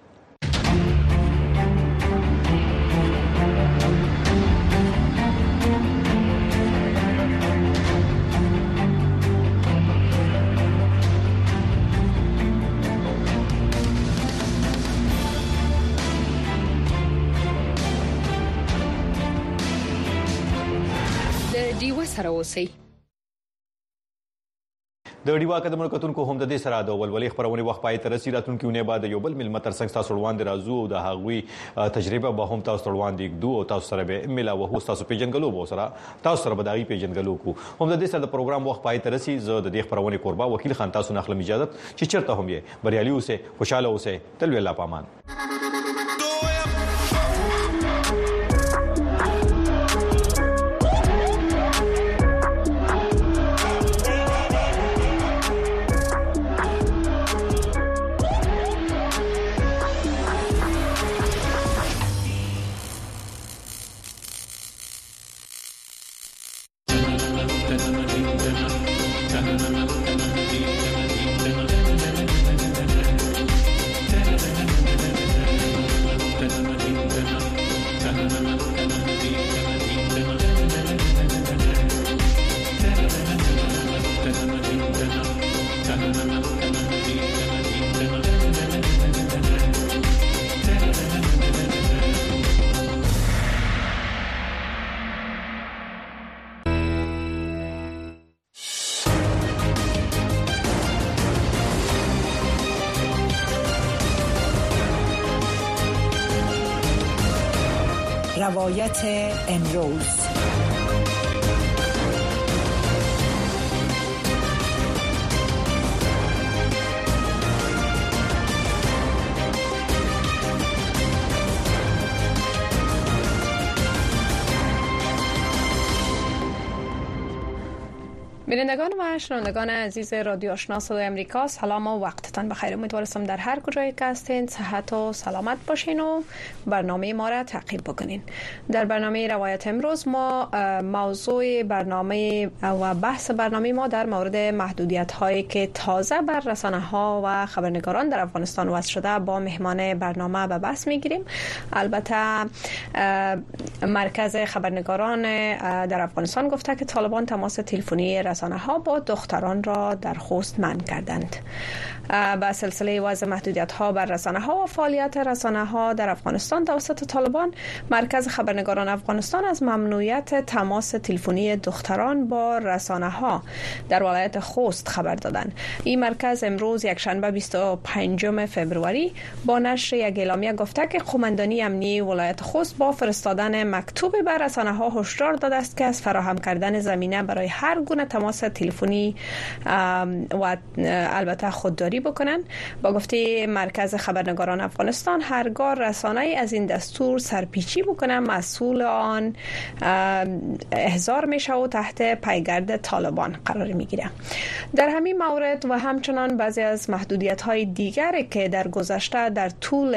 سره اوسئ د ډیوا قدمونو کتونکو هم د دې سره د ولولې خبرونه وخت پای تر رسیدات کیونه بعد یو بل مل متر څنګه تاسو وړاندې راځو او د هغوی تجربه به هم تاسو وړاندې دوه او تاسو سره به ملا وه تاسو پیجنګلو به سره تاسو سره بدایي پیجنګلو کو هم د دې سره د پروګرام وخت پای تر رسید زه د دې خبرونه قربا وکیل خان تاسو نه خلم اجازه چې چرته هم یې بریالي اوسه خوشاله اوسه تل ویلا پامان روایت امروز. بینندگان و شنوندگان عزیز رادیو آشنا صدای امریکا، سلام و وقتتان بخیر. امیدوارم در هر کجای که هستین صحت و سلامت باشین و برنامه ما را تعقیب بکنین. در برنامه روایت امروز ما موضوع برنامه و بحث برنامه ما در مورد محدودیت هایی که تازه بر رسانه ها و خبرنگاران در افغانستان وضع شده با مهمان برنامه به بحث میگیریم. البته مرکز خبرنگاران در افغانستان گفته که طالبان تماس تلفنی رسانه ها با دختران را در خوست منع کردند. با سلسله وضع محدودیت ها بر رسانه ها و فعالیت رسانه ها در افغانستان توسط طالبان، مرکز خبرنگاران افغانستان از ممنوعیت تماس تلفنی دختران با رسانه ها در ولایت خوست خبر دادند. این مرکز امروز یکشنبه 25 فوریه با نشر یک اعلامیه گفته که قماندانی امنیتی ولایت خوست با فرستادن مکتوب به رسانه ها هشدار داده است که از فراهم کردن زمینه برای هر گونه تماس تلفنی و البته خودداری بکنند. با گفته مرکز خبرنگاران افغانستان، هرگاه رسانه‌ای از این دستور سرپیچی بکنه مسئول آن احضار میشه و تحت پیگرد طالبان قرار میگیره. در همین مورد و همچنان بعضی از محدودیت‌های دیگری که در گذشته در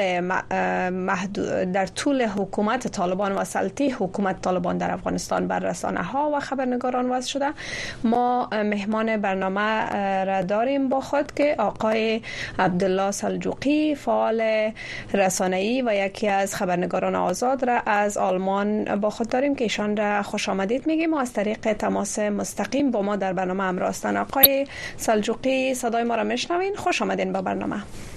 طول حکومت طالبان و سلطه حکومت طالبان در افغانستان بر رسانه‌ها و خبرنگاران وضع شده، ما مهمان برنامه را داریم با خود که آقای عبدالله سلجوقی، فعال رسانه‌ای و یکی از خبرنگاران آزاد را از آلمان با خود داریم که ایشان را خوش آمدید میگیم و از طریق تماس مستقیم با ما در برنامه همراه هستند. آقای سلجوقی، صدای ما را میشنوین؟ خوش آمدین با برنامه.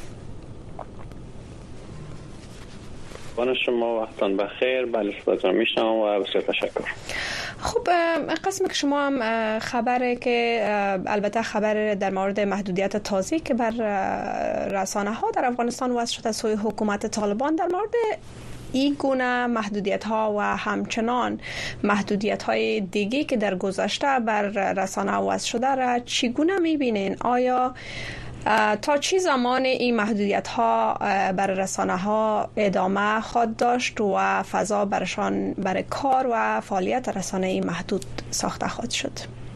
بان شما وقتان بخیر. بله، صداتون میشنوم و بسیار تشکر. خب، قسم که شما هم خبره که البته خبر در مورد محدودیت تازه که بر رسانه ها در افغانستان وضع شده سوی حکومت طالبان، در مورد این گونه محدودیت ها و همچنان محدودیت های دیگه که در گذشته بر رسانه ها وضع شده را چگونه میبینین؟ آیا تا چی زمان این محدودیت ها بر رسانه ها ادامه خواهد داشت و فضا برشان برای کار و فعالیت رسانه ای محدود ساخته خواهد شد؟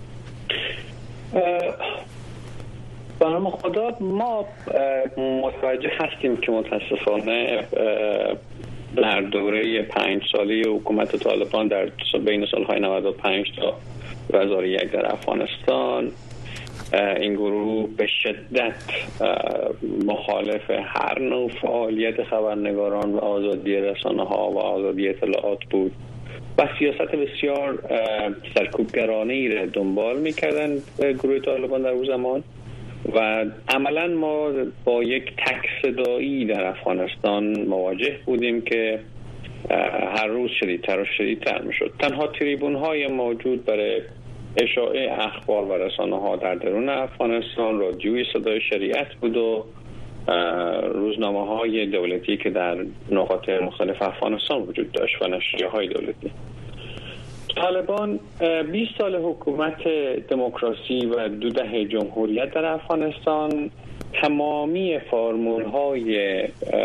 به نام خدا ما متوجه هستیم که متاسفانه در دوره 5 ساله حکومت طالبان در بین سالهای 95 تا 2001 در افغانستان این گروه به شدت مخالف هر نوع فعالیت خبرنگاران و آزادی رسانه ها و آزادی اطلاعات بود و سیاست بسیار سرکوبگرانه‌ای را دنبال می‌کردند گروه طالبان در اون زمان و عملاً ما با یک تک صدایی در افغانستان مواجه بودیم که هر روز شدیدتر و شدیدتر می‌شد. تنها تریبون‌های موجود برای اشاعه اخبار و رسانه ها در درون افغانستان رادیوی صدای شریعت بود و روزنامه های دولتی که در نقاط مختلف افغانستان وجود داشت و نشریه های دولتی. طالبان 20 سال حکومت دموکراسی و 2 دهه جمهوریت در افغانستان تمامی فرمول های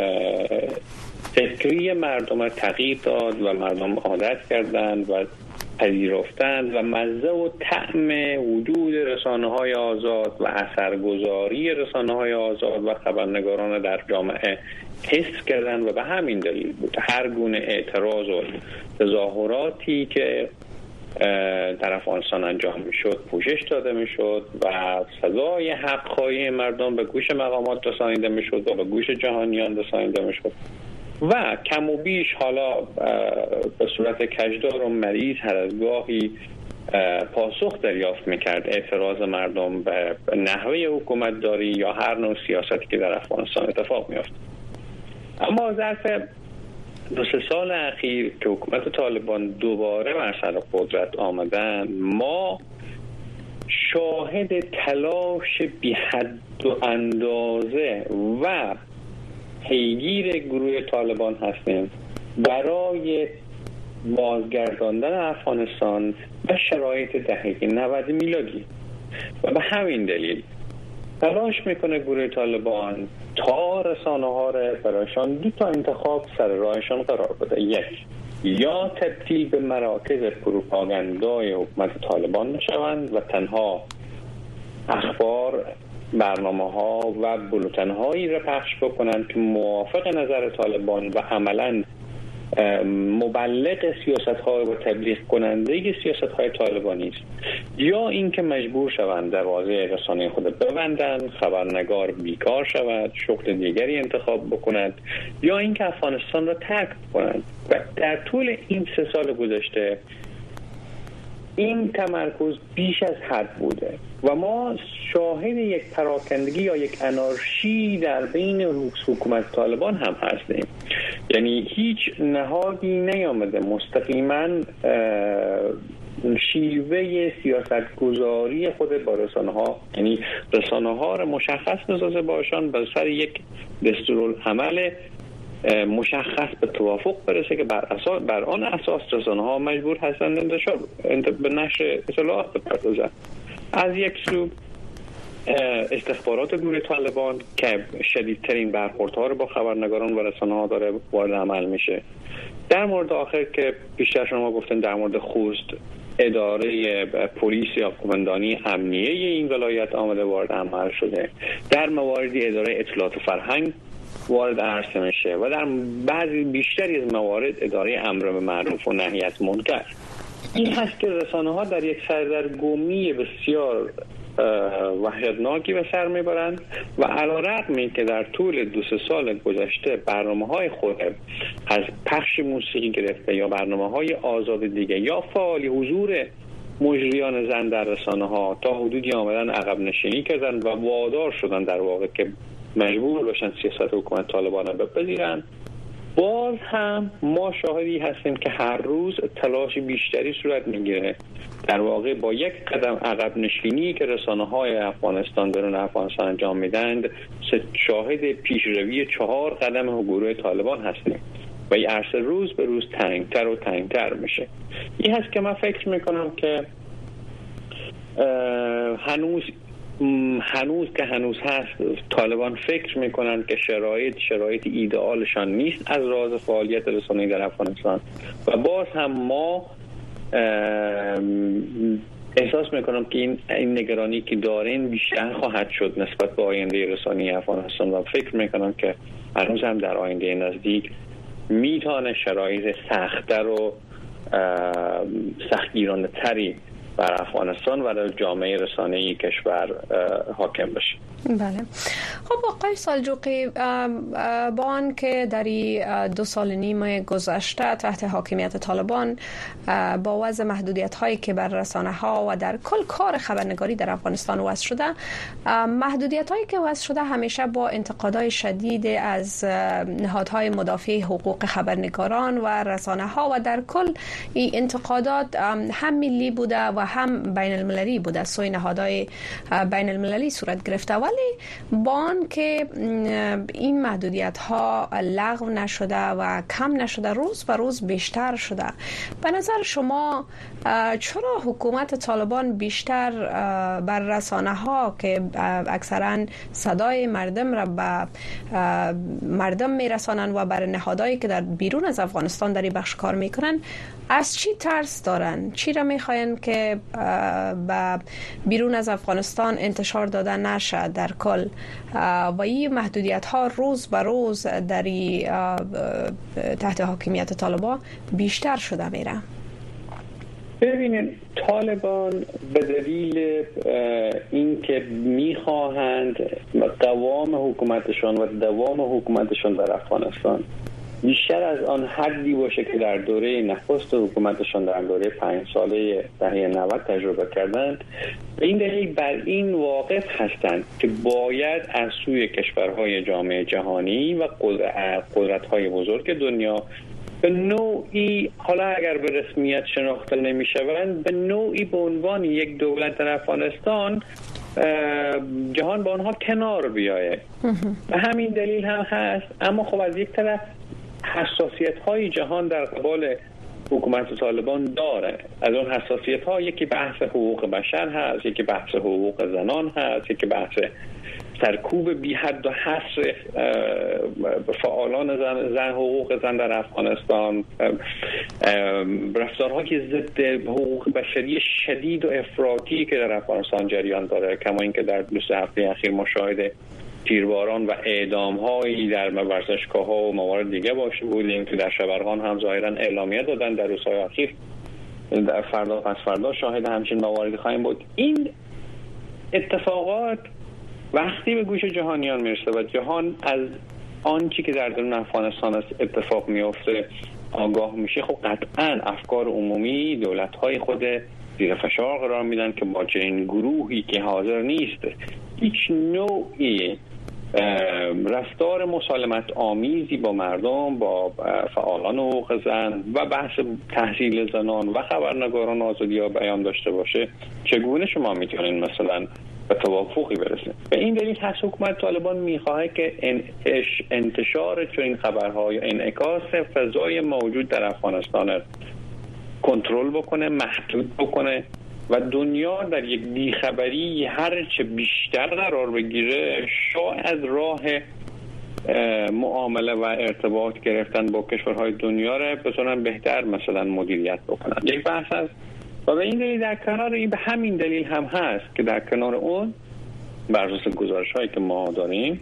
فکری مردم را تغییر داد و مردم عادت کردند و پذیرفتند و مزه و طعم وجود رسانه‌های آزاد و اثرگذاری رسانه‌های آزاد و خبرنگاران در جامعه حس کردند و به همین دلیل بود هر گونه اعتراض و تظاهراتی که در افغانستان انجام میشد پوشش داده میشد و صدای حق‌خواهی مردم به گوش مقامات رسانیده میشد و به گوش جهانیان رسانیده میشد و کم و بیش حالا به صورت کجدار و مریض هر از گاهی پاسخ دریافت میکرد اعتراض مردم به نحوه حکومت داری یا هر نوع سیاستی که در افغانستان اتفاق میافت. اما ظرف 2-3 سال اخیر که حکومت طالبان دوباره بر سر قدرت آمدن، ما شاهد تلاش بی حد و اندازه و پیگیر گروه طالبان هستیم برای بازگرداندن افغانستان به شرایط دهه 90 میلادی و به همین دلیل تلاش میکنه گروه طالبان تا رسانه ها را برایشان دو تا انتخاب سر راهشان قرار بده. یک، یا تبدیل به مراکز پروپاگاندای حکومت طالبان بشوند و تنها اخبار، برنامه ها و بولتن هایی را پخش بکنند که موافق نظر طالبان و عملاً مبلغ سیاست های و تبلیغ کننده سیاست های طالبانی است، یا اینکه مجبور شوند دروازه رسانه خود ببندند، خبرنگار بیکار شود، شغل دیگری انتخاب بکند، یا اینکه افغانستان را ترک کنند. و در طول این 3 سال گذشته این تمرکز بیش از حد بوده و ما شاهد یک پراکندگی یا یک انارشی در بین حکومت طالبان هم هستیم. یعنی هیچ نهادی نیامده مستقیما شیوه سیاستگذاری خود با رسانه ها، یعنی رسانه ها را مشخص بسازه باشان بر سر یک دستورالعمل مشخص به توافق برسه که بر آن اساس رسانه ها مجبور هستند به نشر اطلاعات بپردازند. از یک سو استخبارات گروه طالبان که شدیدترین برخوردها رو با خبرنگاران و رسانه ها داره وارد عمل میشه. در مورد آخر که بیشتر شما گفتن در مورد خوست، اداره پلیس یا قماندانی امنیه این ولایت آمده وارد عمل شده. در مواردی اداره اطلاعات فرهنگ وارد عرصه میشه و در بعضی بیشتری از موارد اداره امر به معروف و نهی از منکر. این هست که رسانه ها در یک سردرگمی بسیار وحشتناکی به سر میبرند و علی‌رغم که در طول 2-3 سال گذشته برنامه‌های خود از پخش موسیقی گرفته یا برنامه‌های آزاد دیگه یا فعالی حضور مجریان زن در رسانه ها تا حدودی آمدن عقب نشینی کردن و وادار شدن در واقع که مجبور باشن سیاست حکومت طالبان را بپذیرند، باز هم ما شاهدی هستیم که هر روز تلاش بیشتری صورت میگیره در واقع با یک قدم عقب نشینی که رسانه های افغانستان درون افغانستان انجام میدند شاهد پیشروی 4 قدم گروه طالبان هستیم و این عرصه روز به روز تنگتر و تنگتر میشه. این هست که من فکر میکنم که هنوز هست طالبان فکر میکنند که شرایط ایدئالشان نیست از راز فعالیت رسانه‌ای در افغانستان و باز هم ما احساس میکنم که این نگرانی که دارین بیشتر خواهد شد نسبت به آینده رسانه‌ای افغانستان و فکر میکنم که هنوز هم در آینده نزدیک میتونه شرایط سخت‌تر و سختگیرانه تری بر افغانستان و در جامعه رسانه‌ای کشور حاکم بشه. بله. خب آقای سالجوقی، با آن که در 2 سال و نیم گذشته تحت حاکمیت طالبان با وضع محدودیت‌هایی که بر رسانه‌ها و در کل کار خبرنگاری در افغانستان وضع شده، محدودیت‌هایی که وضع شده همیشه با انتقادهای شدید از نهادهای مدافع حقوق خبرنگاران و رسانه‌ها و در کل این انتقادات هم ملی بوده و هم بین المللی بوده، سوی نهادهای بین المللی صورت گرفته، ولی با آن که این محدودیت ها لغو نشده و کم نشده، روز به روز بیشتر شده، به نظر شما چرا حکومت طالبان بیشتر بر رسانه ها که اکثرا صدای مردم را به مردم میرسانند و بر نهادهایی که در بیرون از افغانستان در این بخش کار میکنن از چی ترس دارن؟ چی را میخواین که به بیرون از افغانستان انتشار داده نشه در کل و این محدودیت ها روز به روز در تحت حاکمیت طالبان بیشتر شده میره؟ ببینید، طالبان به دلیل اینکه میخواهند دوام حکومتشان و دوام حکومتشان در افغانستان بیشتر از آن حدی باشه که در دوره نخست حکومتشان در دوره 5 ساله دهه 90 تجربه کردند، به این دلیل بر این واقف هستند که باید از سوی کشورهای جامعه جهانی و قدرت‌های بزرگ دنیا به نوعی، حالا اگر به رسمیت شناخته نمی‌شوند، به نوعی به عنوان یک دولت در افغانستان جهان با آنها کنار بیایه. به همین دلیل هم هست. اما خب از یک طرف حساسیت‌های جهان در قبال حکومت طالبان داره. از اون حساسیت ها یکی بحث حقوق بشر هست، یکی بحث حقوق زنان هست، یکی بحث سرکوب بی حد و حصر فعالان زن حقوق زن در افغانستان، رفتارهای ضد حقوق بشری شدید و افراطی که در افغانستان جریان داره، کما اینکه در 2 هفته اخیر مشاهده تیرباران و اعدام‌هایی در ورزشگاه‌ها و موارد دیگه باشه بودیم که در شبرغان هم ظاهراً اعلامیه دادن در روزهای اخیر، در فردا پس فردا شاهد همچین مواردی خواهیم بود. این اتفاقات وقتی به گوش جهانیان میرسه و جهان از آنچه که در درون افغانستان اتفاق میفته آگاه میشه، خب قطعاً افکار عمومی دولت‌های خود زیر فشار قرار میدن که با چنین گروهی که حاضر نیست هیچ نوعی رفتار مسالمت آمیزی با مردم، با فعالان حقوق زن و بحث تحصیل زنان و خبرنگاران آزادی ها بیان داشته باشه، چگونه شما میتونین مثلا به توافقی برسه؟ به این دلیل هست حکومت طالبان میخواه که انتشار چنین خبرها یا انعکاس فضای موجود در افغانستان کنترل بکنه، محدود بکنه و دنیا در یک بیخبری هرچه بیشتر قرار بگیره، شاید راه معامله و ارتباط گرفتن با کشورهای دنیا را بتونن بهتر مثلا مدیریت بکنن. یک بحث است و به این دلیل در کنار این به همین دلیل هم هست که در کنار اون بر اساس گزارش‌هایی که ما داریم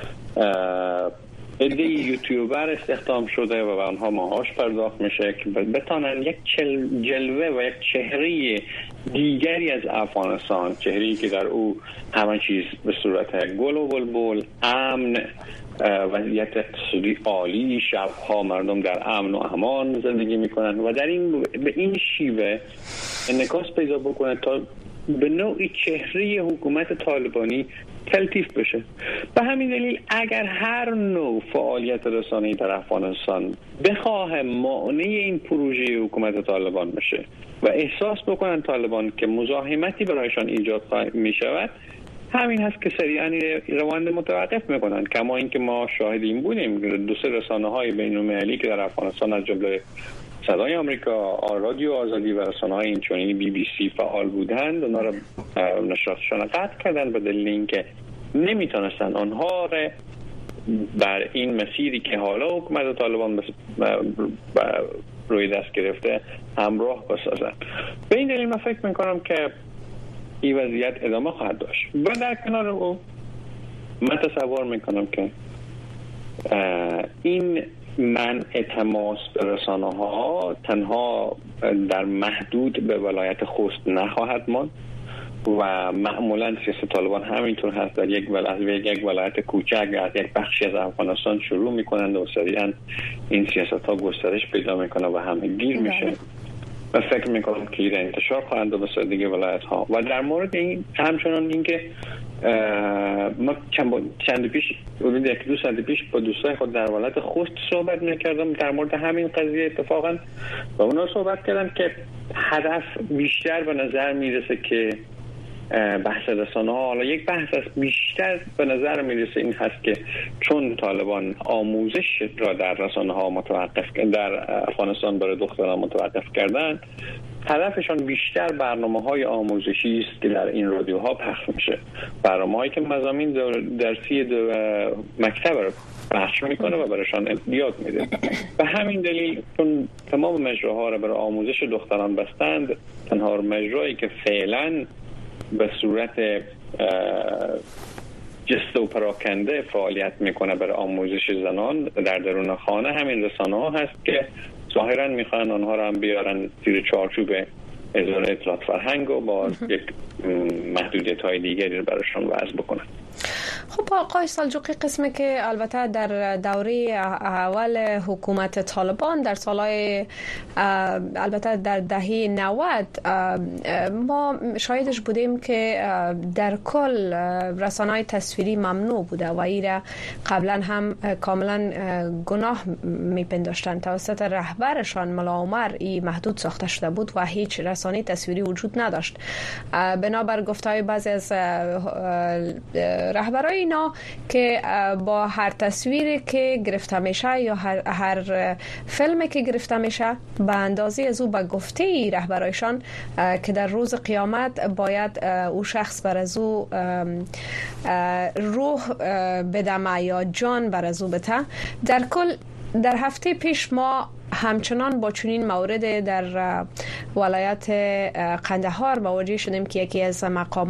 عده یوتیوبر استخدام شده و به آنها معاش پرداخت میشه که بتانن یک جلوه و یک چهره دیگری از افغانستان، چهره‌ای که در او همه چیز به صورت گل و بلبل، امن، وضعیت اقتصادی عالی، شبها مردم در امن و امان زندگی میکنن و در این به این شیوه انعکاس پیدا بکنه تا به نوعی چهره حکومت طالبانی تلطیف بشه. به همین دلیل اگر هر نوع فعالیت رسانه‌ای در افغانستان بخواه مانع این پروژه حکومت طالبان بشه و احساس بکنن طالبان که مزاحمتی برایشان ایجاد می شود، همین هست که سریعا روند متوقف میکنن. کما اینکه ما شاهد این بودیم 2-3 رسانه‌های بین‌المللی که در افغانستان از جمله صدای آمریکا، رادیو آزادی و رسانه‌های اینچنینی BBC فعال بودند، اونا را نشراتشان قطع کردن به دلیل اینکه نمیتونستن آنها را بر این مسیری که حالا حکومت طالبان روی دست گرفته همراه بسازن. به این دلیل من فکر میکنم که این وضعیت ادامه خواهد داشت و در کنار او من تصور میکنم که این منع تماس به رسانه ها تنها در محدود به ولایت خوست نخواهد ماند و معمولا سیاست طالبان همینطور هست، در یک ولایت کوچک از یک بخشی از افغانستان شروع میکنند و سریعا این سیاست ها گسترش پیدا میکنه و همه گیر میشه و فکر میکنم که این انتشار خواهند به سایر ولایت ها. و در مورد این همچنان اینکه ما چند پیش حدود 1-2 ساعت پیش با دوستای خود در ولایت خوست صحبت میکردم در مورد همین قضیه اتفاقا و اونا صحبت کردن که هدف بیشتر به نظر میرسه که بحث رسانه ها، حالا یک بحث است بیشتر به نظر میرسه این هست که چون طالبان آموزش را در رسانه ها متوقف در افغانستان برای دختران متوقف کردن، هدفشان بیشتر برنامه‌های آموزشی است که در این رادیوها پخش میشه، برنامه‌هایی که مضامین درسی مکتب رو پخش میکنه و برایشان یاد میده. به همین دلیل چون تمام مجراها را برای آموزش دختران بستند، تنها مجرایی که فعلا به صورت جست و پراکنده فعالیت میکنه برای آموزش زنان در درون خانه همین رسانه ها هست که ظاهرا میخوان آنها را هم بیارن زیر چارچوب اداره اطلاعات فرهنگ و با یک محدودیت های دیگری رو براشون وضع بکنن. خب آقای سلجوقی، قسمی که البته در دوره اول حکومت طالبان در سالهای البته در دهه 90 ما شاهدش بودیم که در کل رسانه‌های تصویری ممنوع بوده و ایره قبلا هم کاملا گناه میپنداشتن توسط رهبرشان ملا عمر ای محدود ساخته شده بود و هیچ رسانه تصویری وجود نداشت. بنابر گفتهای بعضی از رهبرای اینا که با هر تصویری که گرفته میشه یا هر فیلمی که گرفته میشه به اندازه از او به گفته رهبرایشان که در روز قیامت باید او شخص بر از او روح بدمه یا جان بر از او بده. در کل در هفته پیش ما همچنان با چنین مورد در ولایت قندهار مواجه شدیم که یکی از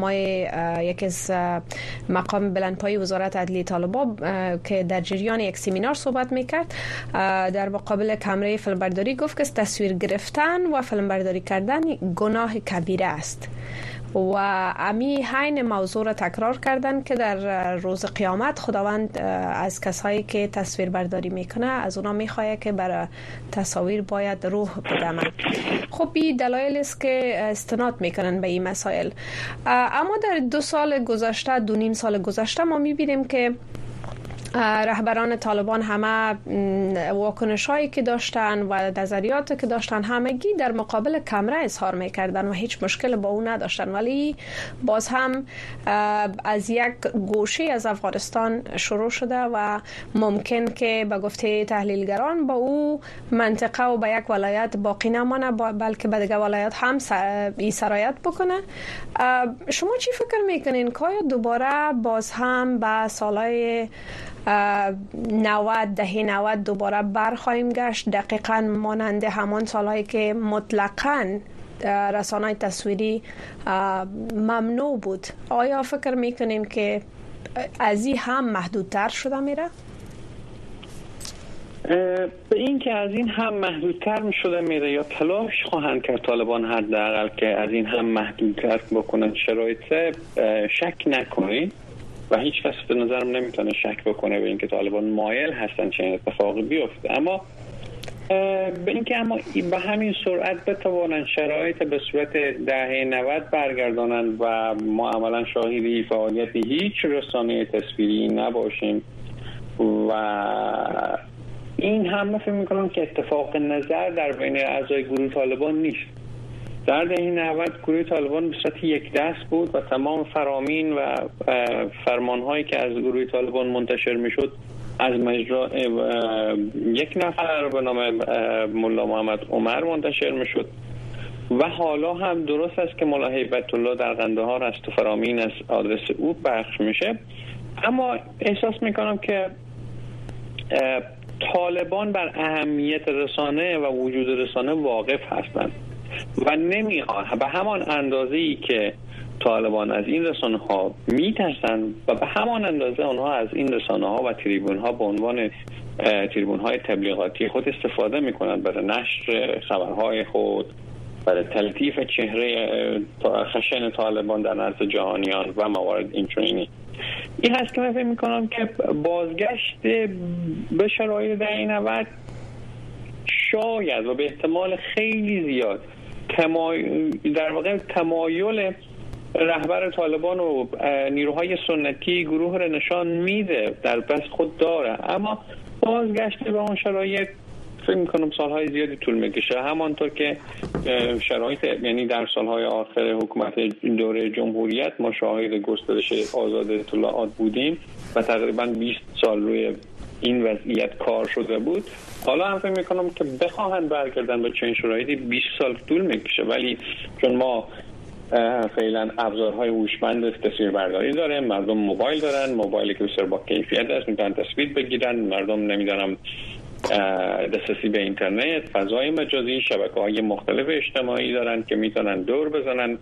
مقام بلندپایه وزارت عدلیه طالبان که در جریان یک سمینار صحبت میکرد در مقابل کمره فیلمبرداری گفت که تصویر گرفتن و فیلمبرداری کردن گناه کبیره است و امی حین موضوع را تکرار کردن که در روز قیامت خداوند از کسایی که تصویر برداری میکنه از اونا میخواه که برای تصاویر باید روح بدمن. خب این دلایل است که استناد میکنن به این مسائل. اما در 2 سال گذشته 2.5 سال گذشته ما میبینیم که رهبران طالبان همه واکنشایی که داشتن و نظریاتی که داشتن همگی در مقابل کمره اظهار میکردن و هیچ مشکل با او نداشتن، ولی باز هم از یک گوشه از افغانستان شروع شده و ممکن که به گفته تحلیلگران با او منطقه و به یک ولایت باقی نمانه بلکه به دیگه ولایت هم سرایت بکنه. شما چی فکر میکنین که دوباره باز هم به سالهای 90 دهه 90 دوباره برخواهیم گشت دقیقاً مانند همان سالهایی که مطلقاً رسانه‌های تصویری ممنوع بود؟ آیا فکر میکنین که از این هم محدودتر شده میره؟ به این که از این هم محدودتر شده میره یا تلاش خواهند کرد طالبان حداقل که از این هم محدودتر بکنن شرایط، شک نکنید و هیچ کس به نظرم نمیتونه شک بکنه به اینکه طالبان مایل هستن چنین اتفاقی بیفته. اما به همین سرعت بتوانند شرایط به صورت دهه 90 برگردانند و ما عملا شاهدی فعالیت هیچ رسانه تصویری نباشیم و این هم فکر میکنم که اتفاق نظر در بین اعضای گروه طالبان نیست. در دهه 90 گروه طالبان به صورت یک دست بود و تمام فرامین و فرمانهایی که از گروه طالبان منتشر میشد از مجرا یک نفر به نام ملا محمد عمر منتشر میشد و حالا هم درست است که ملا هیبت الله در قندهار است و فرامین از آدرس او پخش میشه. اما احساس میکنم که طالبان بر اهمیت رسانه و وجود رسانه واقف هستند و نمیخوان به همان اندازه‌ای که طالبان از این رسانه ها میترسند و به همان اندازه آنها از این رسانه ها و تریبون ها به عنوان تریبون های تبلیغاتی خود استفاده میکنند برای نشر خبرهای خود، برای تلطیف چهره خشن طالبان در نزد جهانیان و موارد اینچنینی. این هست که من فکر میکنم که بازگشت به شرایط دهه 90 شاید و به احتمال خیلی زیاد در واقع تمایل رهبر طالبان و نیروهای سنتی گروه را نشان میده، در بس خود داره، اما بازگشت به اون شرایط فکر میکنم سالهای زیادی طول میکشه. همانطور که شرایط یعنی در سالهای آخر حکومت دوره جمهوریت ما شاهد گسترش آزاد اطلاعات بودیم و تقریبا 20 سال روی این وضعیت کار شده بود، حالا هم فکر میکنم که بخواهند برگردن به چنین شرایطی 20 سال طول میکشه، ولی چون ما فعلا ابزارهای هوشمند تصویربرداری داره، مردم موبایل دارن، موبایلی که بسیار با کیفیت است، میتونن تصویر بگیرن، مردم نمیدونم دسترسی به اینترنت، فضای مجازی، شبکه‌های مختلف اجتماعی دارن که میتونن دور بزنن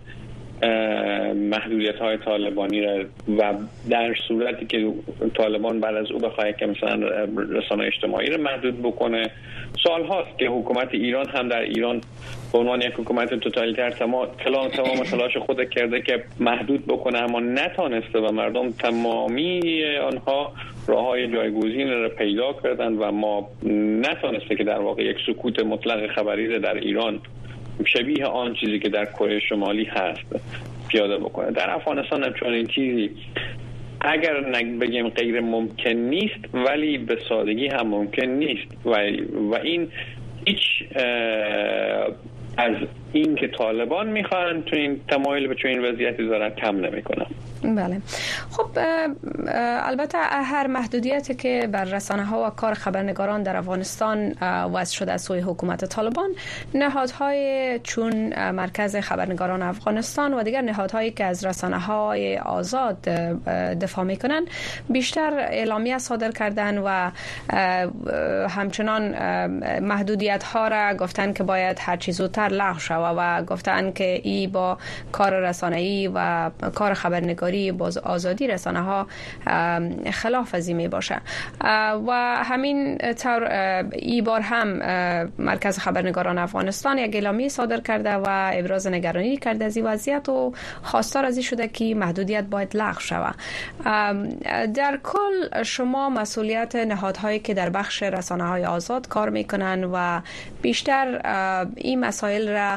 محدودیت‌های طالبانی را و در صورتی که طالبان بعد از او بخواد که مثلا رسانه اجتماعی را محدود بکنه. سال‌هاست که حکومت ایران هم در ایران به عنوان یک حکومت توتالیتر تمام تلاش خود کرده که محدود بکنه، اما نتونسته و مردم تمامی آنها راه‌های جایگزین را پیدا کردند و ما نتونسته که در واقع یک سکوت مطلق خبری در ایران شبیه آن چیزی که در کره شمالی هست پیاده بکنه. در افغانستان هم چون این چیزی اگر بگیم غیر ممکن نیست ولی به سادگی هم ممکن نیست و این هیچ از این که طالبان میخوان تو این تمایل به چنین وضعیتی دارن کم نمیکنن. بله. خب البته هر محدودیتی که بر رسانه‌ها و کار خبرنگاران در افغانستان وضع شده از سوی حکومت طالبان، نهادهای چون مرکز خبرنگاران افغانستان و دیگر نهادهایی که از رسانه‌های آزاد دفاع میکنن بیشتر اعلامیه صادر کردن و همچنان محدودیت‌ها را گفتن که باید هر چیز زودتر لغو شود و گفتن که ای با کار رسانه‌ای و کار خبرنگاری با آزادی رسانه ها خلاف ازی می باشه و همین طور ای بار هم مرکز خبرنگاران افغانستان یک اعلامیه صادر کرده و ابراز نگرانی کرده از این وضعیت و خواستار از این شده که محدودیت باید لغو شود. در کل شما مسئولیت نهادهایی که در بخش رسانه های آزاد کار میکنن و بیشتر این مسائل را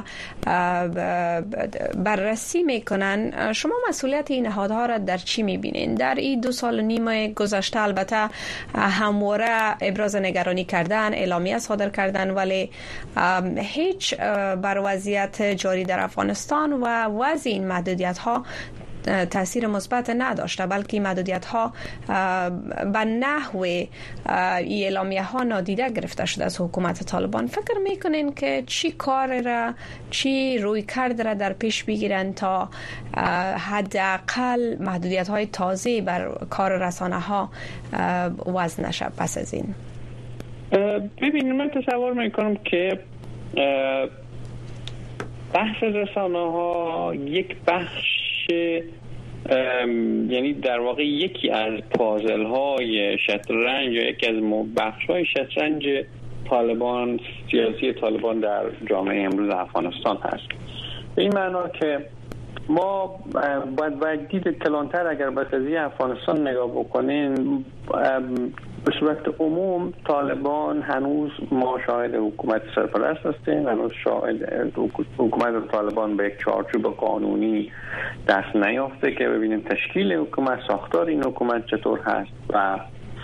بررسی میکنن، شما مسئولیت این نهادها را در چی میبینین؟ در این 2.5 سال گذشته البته همواره ابراز نگرانی کردن، اعلامیه صادر کردن، ولی هیچ بر وضعیت جاری در افغانستان و وضع این محدودیت ها تاثیر مثبت نداشته، بلکه محدودیت ها به نحو این اعلامیه ها نادیده گرفته شده از حکومت طالبان. فکر میکنین که چی کار را، چی روی کرد را در پیش بگیرن تا حداقل محدودیت های تازه بر کار رسانه ها وضع نشه پس از این؟ ببینید، من تصور میکنم که بحث رسانه ها یک بخش، یعنی در واقع یکی از پازل های شطرنج یا یکی از بخش های شطرنج طالبان، سیاسی طالبان در جامعه امروز افغانستان هست. به این معنا که ما باید دید کلانتر اگر به قضیه افغانستان نگاه بکنیم. به صورت عموم طالبان هنوز ما شاهد حکومت سرپرست هستیم، هنوز شاهد حکومت طالبان به یک چارچوب قانونی دست نیافته که ببینیم تشکیل حکومت، ساختار این حکومت چطور هست و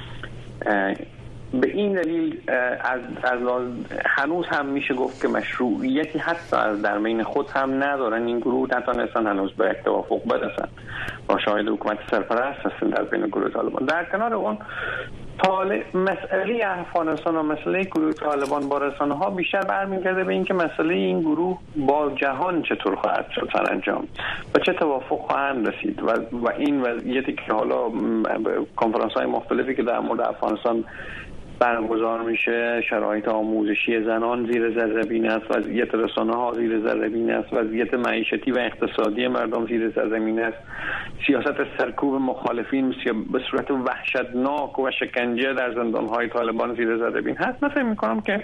به این دلیل از هنوز هم میشه گفت که مشروعیتی حتی از در بین خود هم ندارن. این گروه نتونستن هنوز به یک توافق برسن، با شاهد حکومت سرپرست هستن در بین گروه طالبان. در کنار اون مسئله افغانستان و مسئله گروه طالبان با رسانه ها بیشتر برمیگرده به اینکه مسئله این گروه با جهان چطور خواهد شد سرانجام و چه توافق خواهند رسید و این وضعیتی که حالا کنفرانس های مختلفی که در مورد افغانستان برگزار میشه، شرایط آموزشی زنان زیر ذره‌بین است، وضعیت رسانه ها زیر ذره‌بین است، وضعیت معیشتی و اقتصادی مردم زیر ذره‌بین است، سیاست سرکوب مخالفین به صورت وحشتناک و شکنجه در زندان های طالبان زیر ذره‌بین هست. من فکر می‌کنم که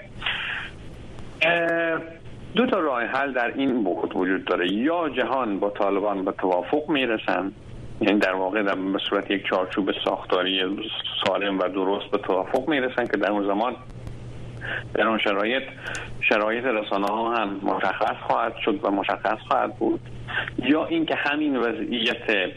دو تا راه حل در این بعد وجود داره. یا جهان با طالبان به توافق میرسن، یعنی در واقع به صورت یک چارچوب ساختاری سالم و درست به توافق میرسن که در اون زمان در اون شرایط رسانه ها هم مشخص خواهد شد و مشخص خواهد بود. یا اینکه همین وضعیت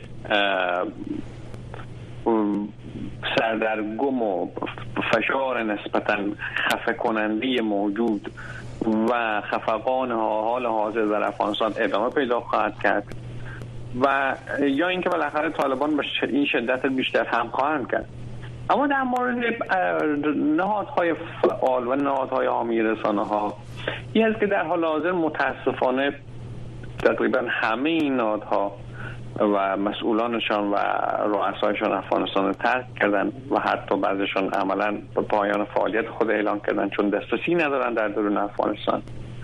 سردرگم و فشار نسبتاً خفه کننده موجود و خفقان حال حاضر در افغانستان ادامه پیدا خواهد کرد و یا اینکه بالاخره طالبان به این شدت بیشتر هم خواهند کرد. اما در مورد نهادهای فعال و نهادهای حامی رسانه ها، این است که در حال حاضر متاسفانه تقریبا همه این نهادها و مسئولانشان و رؤسایشان افغانستان رو ترک کردن و حتی بعضیشان عملا به پایان فعالیت خود اعلان کردن چون دسترسی ندارن در درون افغانستان.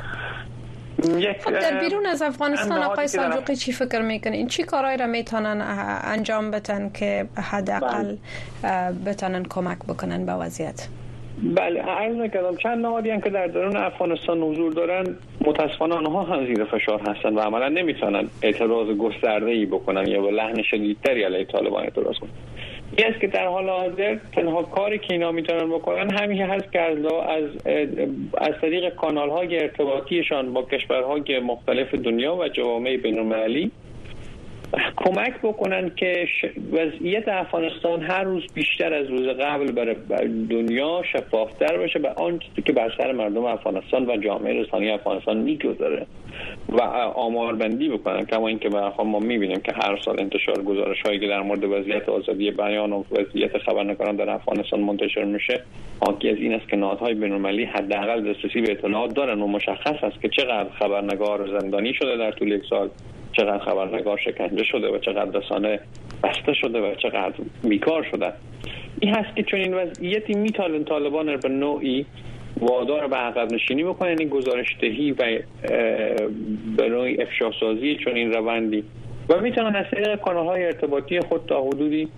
خب در بیرون از افغانستان آقای صادقی چی فکر میکنین؟ چی کارهایی را میتونن انجام بدن که حداقل بتونن کمک بکنن به وضعیت؟ بله، عرض می‌کردم چند نهادی هم که در درون افغانستان حضور دارن متاسفانه آنها هم زیر فشار هستن و عملا نمیتونن اعتراض گسترده‌ای بکنن یا با لحن شدیدتری علیه طالبان اعتراض کنن. این است که در حال حاضر تنها کاری که اینا میتونن بکنن همین هست که از طریق کانال‌های ارتباطیشان با کشورهای مختلف دنیا و جوامع بین‌المللی کمک بکنن که وضعیت افغانستان هر روز بیشتر از روز قبل برای دنیا شفافتر بشه و آن چیزی که بر سر مردم افغانستان و جامعه رسانه‌ای افغانستان میگذاره و آماربندی بکنن. کما اینکه ما میبینیم که هر سال انتشار گزارش‌هایی که در مورد وضعیت آزادی بیان و وضعیت خبرنگاران در افغانستان منتشر میشه حاکی از این است که نهادهای بین‌المللی حداقل دسترسی به اطلاعات دارن و مشخص است که چقدر خبرنگار زندانی شده در طول یک سال، چقدر خبرنگار شکنجه شده و چقدر رسانه بسته شده و چقدر بیکار شده. این هست که چون این وضعیتی میتونه طالبان رو به نوعی وادار به عقب نشینی بکنه، یعنی گزارش دهی و به نوعی افشا سازی چون این روندی و میتونن از طریق کانال‌های ارتباطی خود تا حدودی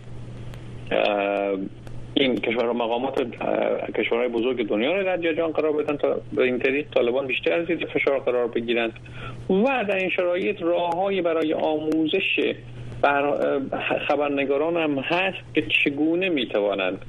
این کشورها مقامات کشورهای بزرگ دنیا رو در جریان قرار بدن تا به این طریق طالبان بیشتر زیر فشار قرار بگیرند و در این شرایط راه‌هایی برای آموزش خبرنگاران هم هست که چگونه میتوانند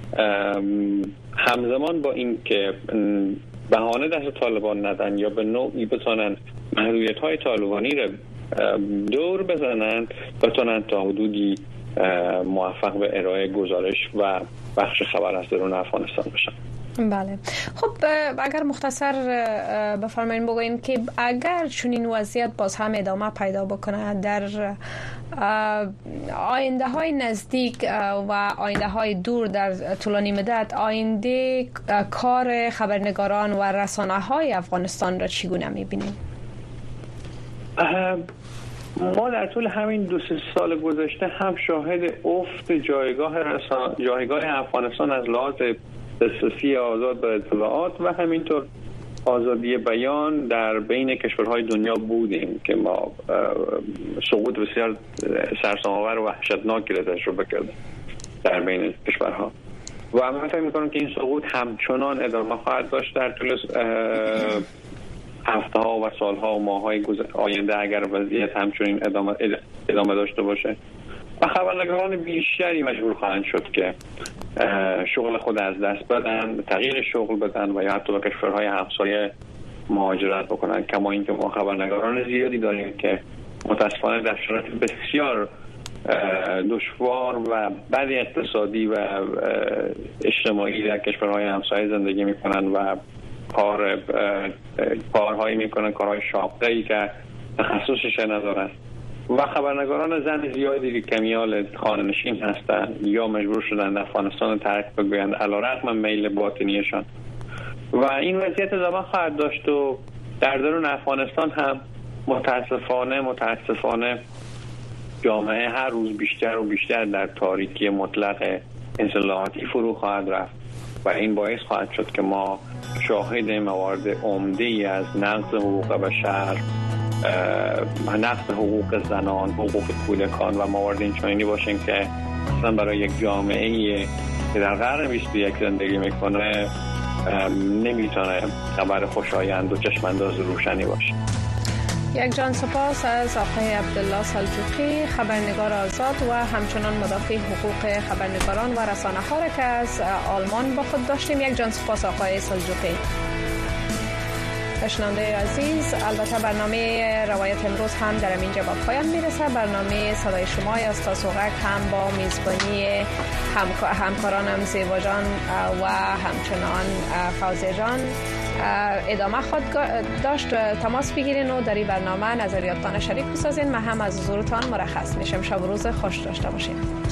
همزمان با این که بهانه دست طالبان ندن یا به نوعی بتونن محدودیت‌های طالبانی رو دور بزنند بتونن تا حدودی موفق به ارائه گزارش و بخش خبر از درون افغانستان بشن. بله. خب اگر مختصر بفرمایید بگوین که اگر چنین وضعیت باز هم ادامه پیدا بکنه در آینده های نزدیک و آینده های دور در طولانی مدت، آینده کار خبرنگاران و رسانه های افغانستان را چگونه میبینید؟ ما در طول همین 2-3 سال گذشته هم شاهد افت جایگاه افغانستان از لحاظ دسترسی آزاد به اطلاعات و همینطور آزادی بیان در بین کشورهای دنیا بودیم که ما سقوط بسیار سرسام‌آور و وحشتناکی را تجربه کردیم در بین کشورها و من فکر می‌کنم که این سقوط همچنان ادامه خواهد داشت در طول هفته‌ها و سال‌ها و ماه‌های آینده اگر وضعیت همچنین ادامه داشته باشه و خبرنگاران بیشتری مجبور خواهند شد که شغل خود از دست بدن، تغییر شغل بدن و یا حتی به کشورهای همسایه مهاجرت بکنن. کما اینکه ما خبرنگاران زیادی داریم که متاسفانه در شرایط بسیار دشوار و بد اقتصادی و اجتماعی در کشورهای همسایه زندگی میکنن و کارهایی میکنن، کارهای شاقه‌ای که تخصصش ندارن و خبرنگاران زن زیادی که کمیال خانه‌نشین هستند یا مجبور شدن افغانستان ترک بگویند علیرغم میل باطنیشان و این وضعیت ادامه خواهد داشت و در درون افغانستان هم متاسفانه جامعه هر روز بیشتر و بیشتر در تاریکی مطلق انزلاقاتی فرو خواهد رفت و این باعث خواهد شد که ما شاهد موارد عمده‌ای از نقض حقوق بشر، نقض حقوق زنان، حقوق کودکان و موارد اینچنینی باشیم که اصلا برای یک جامعه که در قرن 21 زندگی میکنه نمیتونه خبر خوشایند و چشمانداز روشنی باشه. یک جان سپاس از آقای عبدالله سلجوقی، خبرنگار آزاد و همچنان مدافع حقوق خبرنگاران و رسانه ها را که از آلمان با خود داشتیم. یک جان سپاس آقای سلجوقی. شنونده عزیز، البته برنامه روایت امروز هم در اینجا با پایان میرسه. برنامه صدای شما از تا سوغک هم با میزبانی همکارانم زیبا جان و همچنان فوزیه جان ادامه خود داشت. تماس بگیرین و در این برنامه نظریاتتان شریک بسازین. من هم از حضورتان مرخص میشم. شب و روز خوش داشته باشین.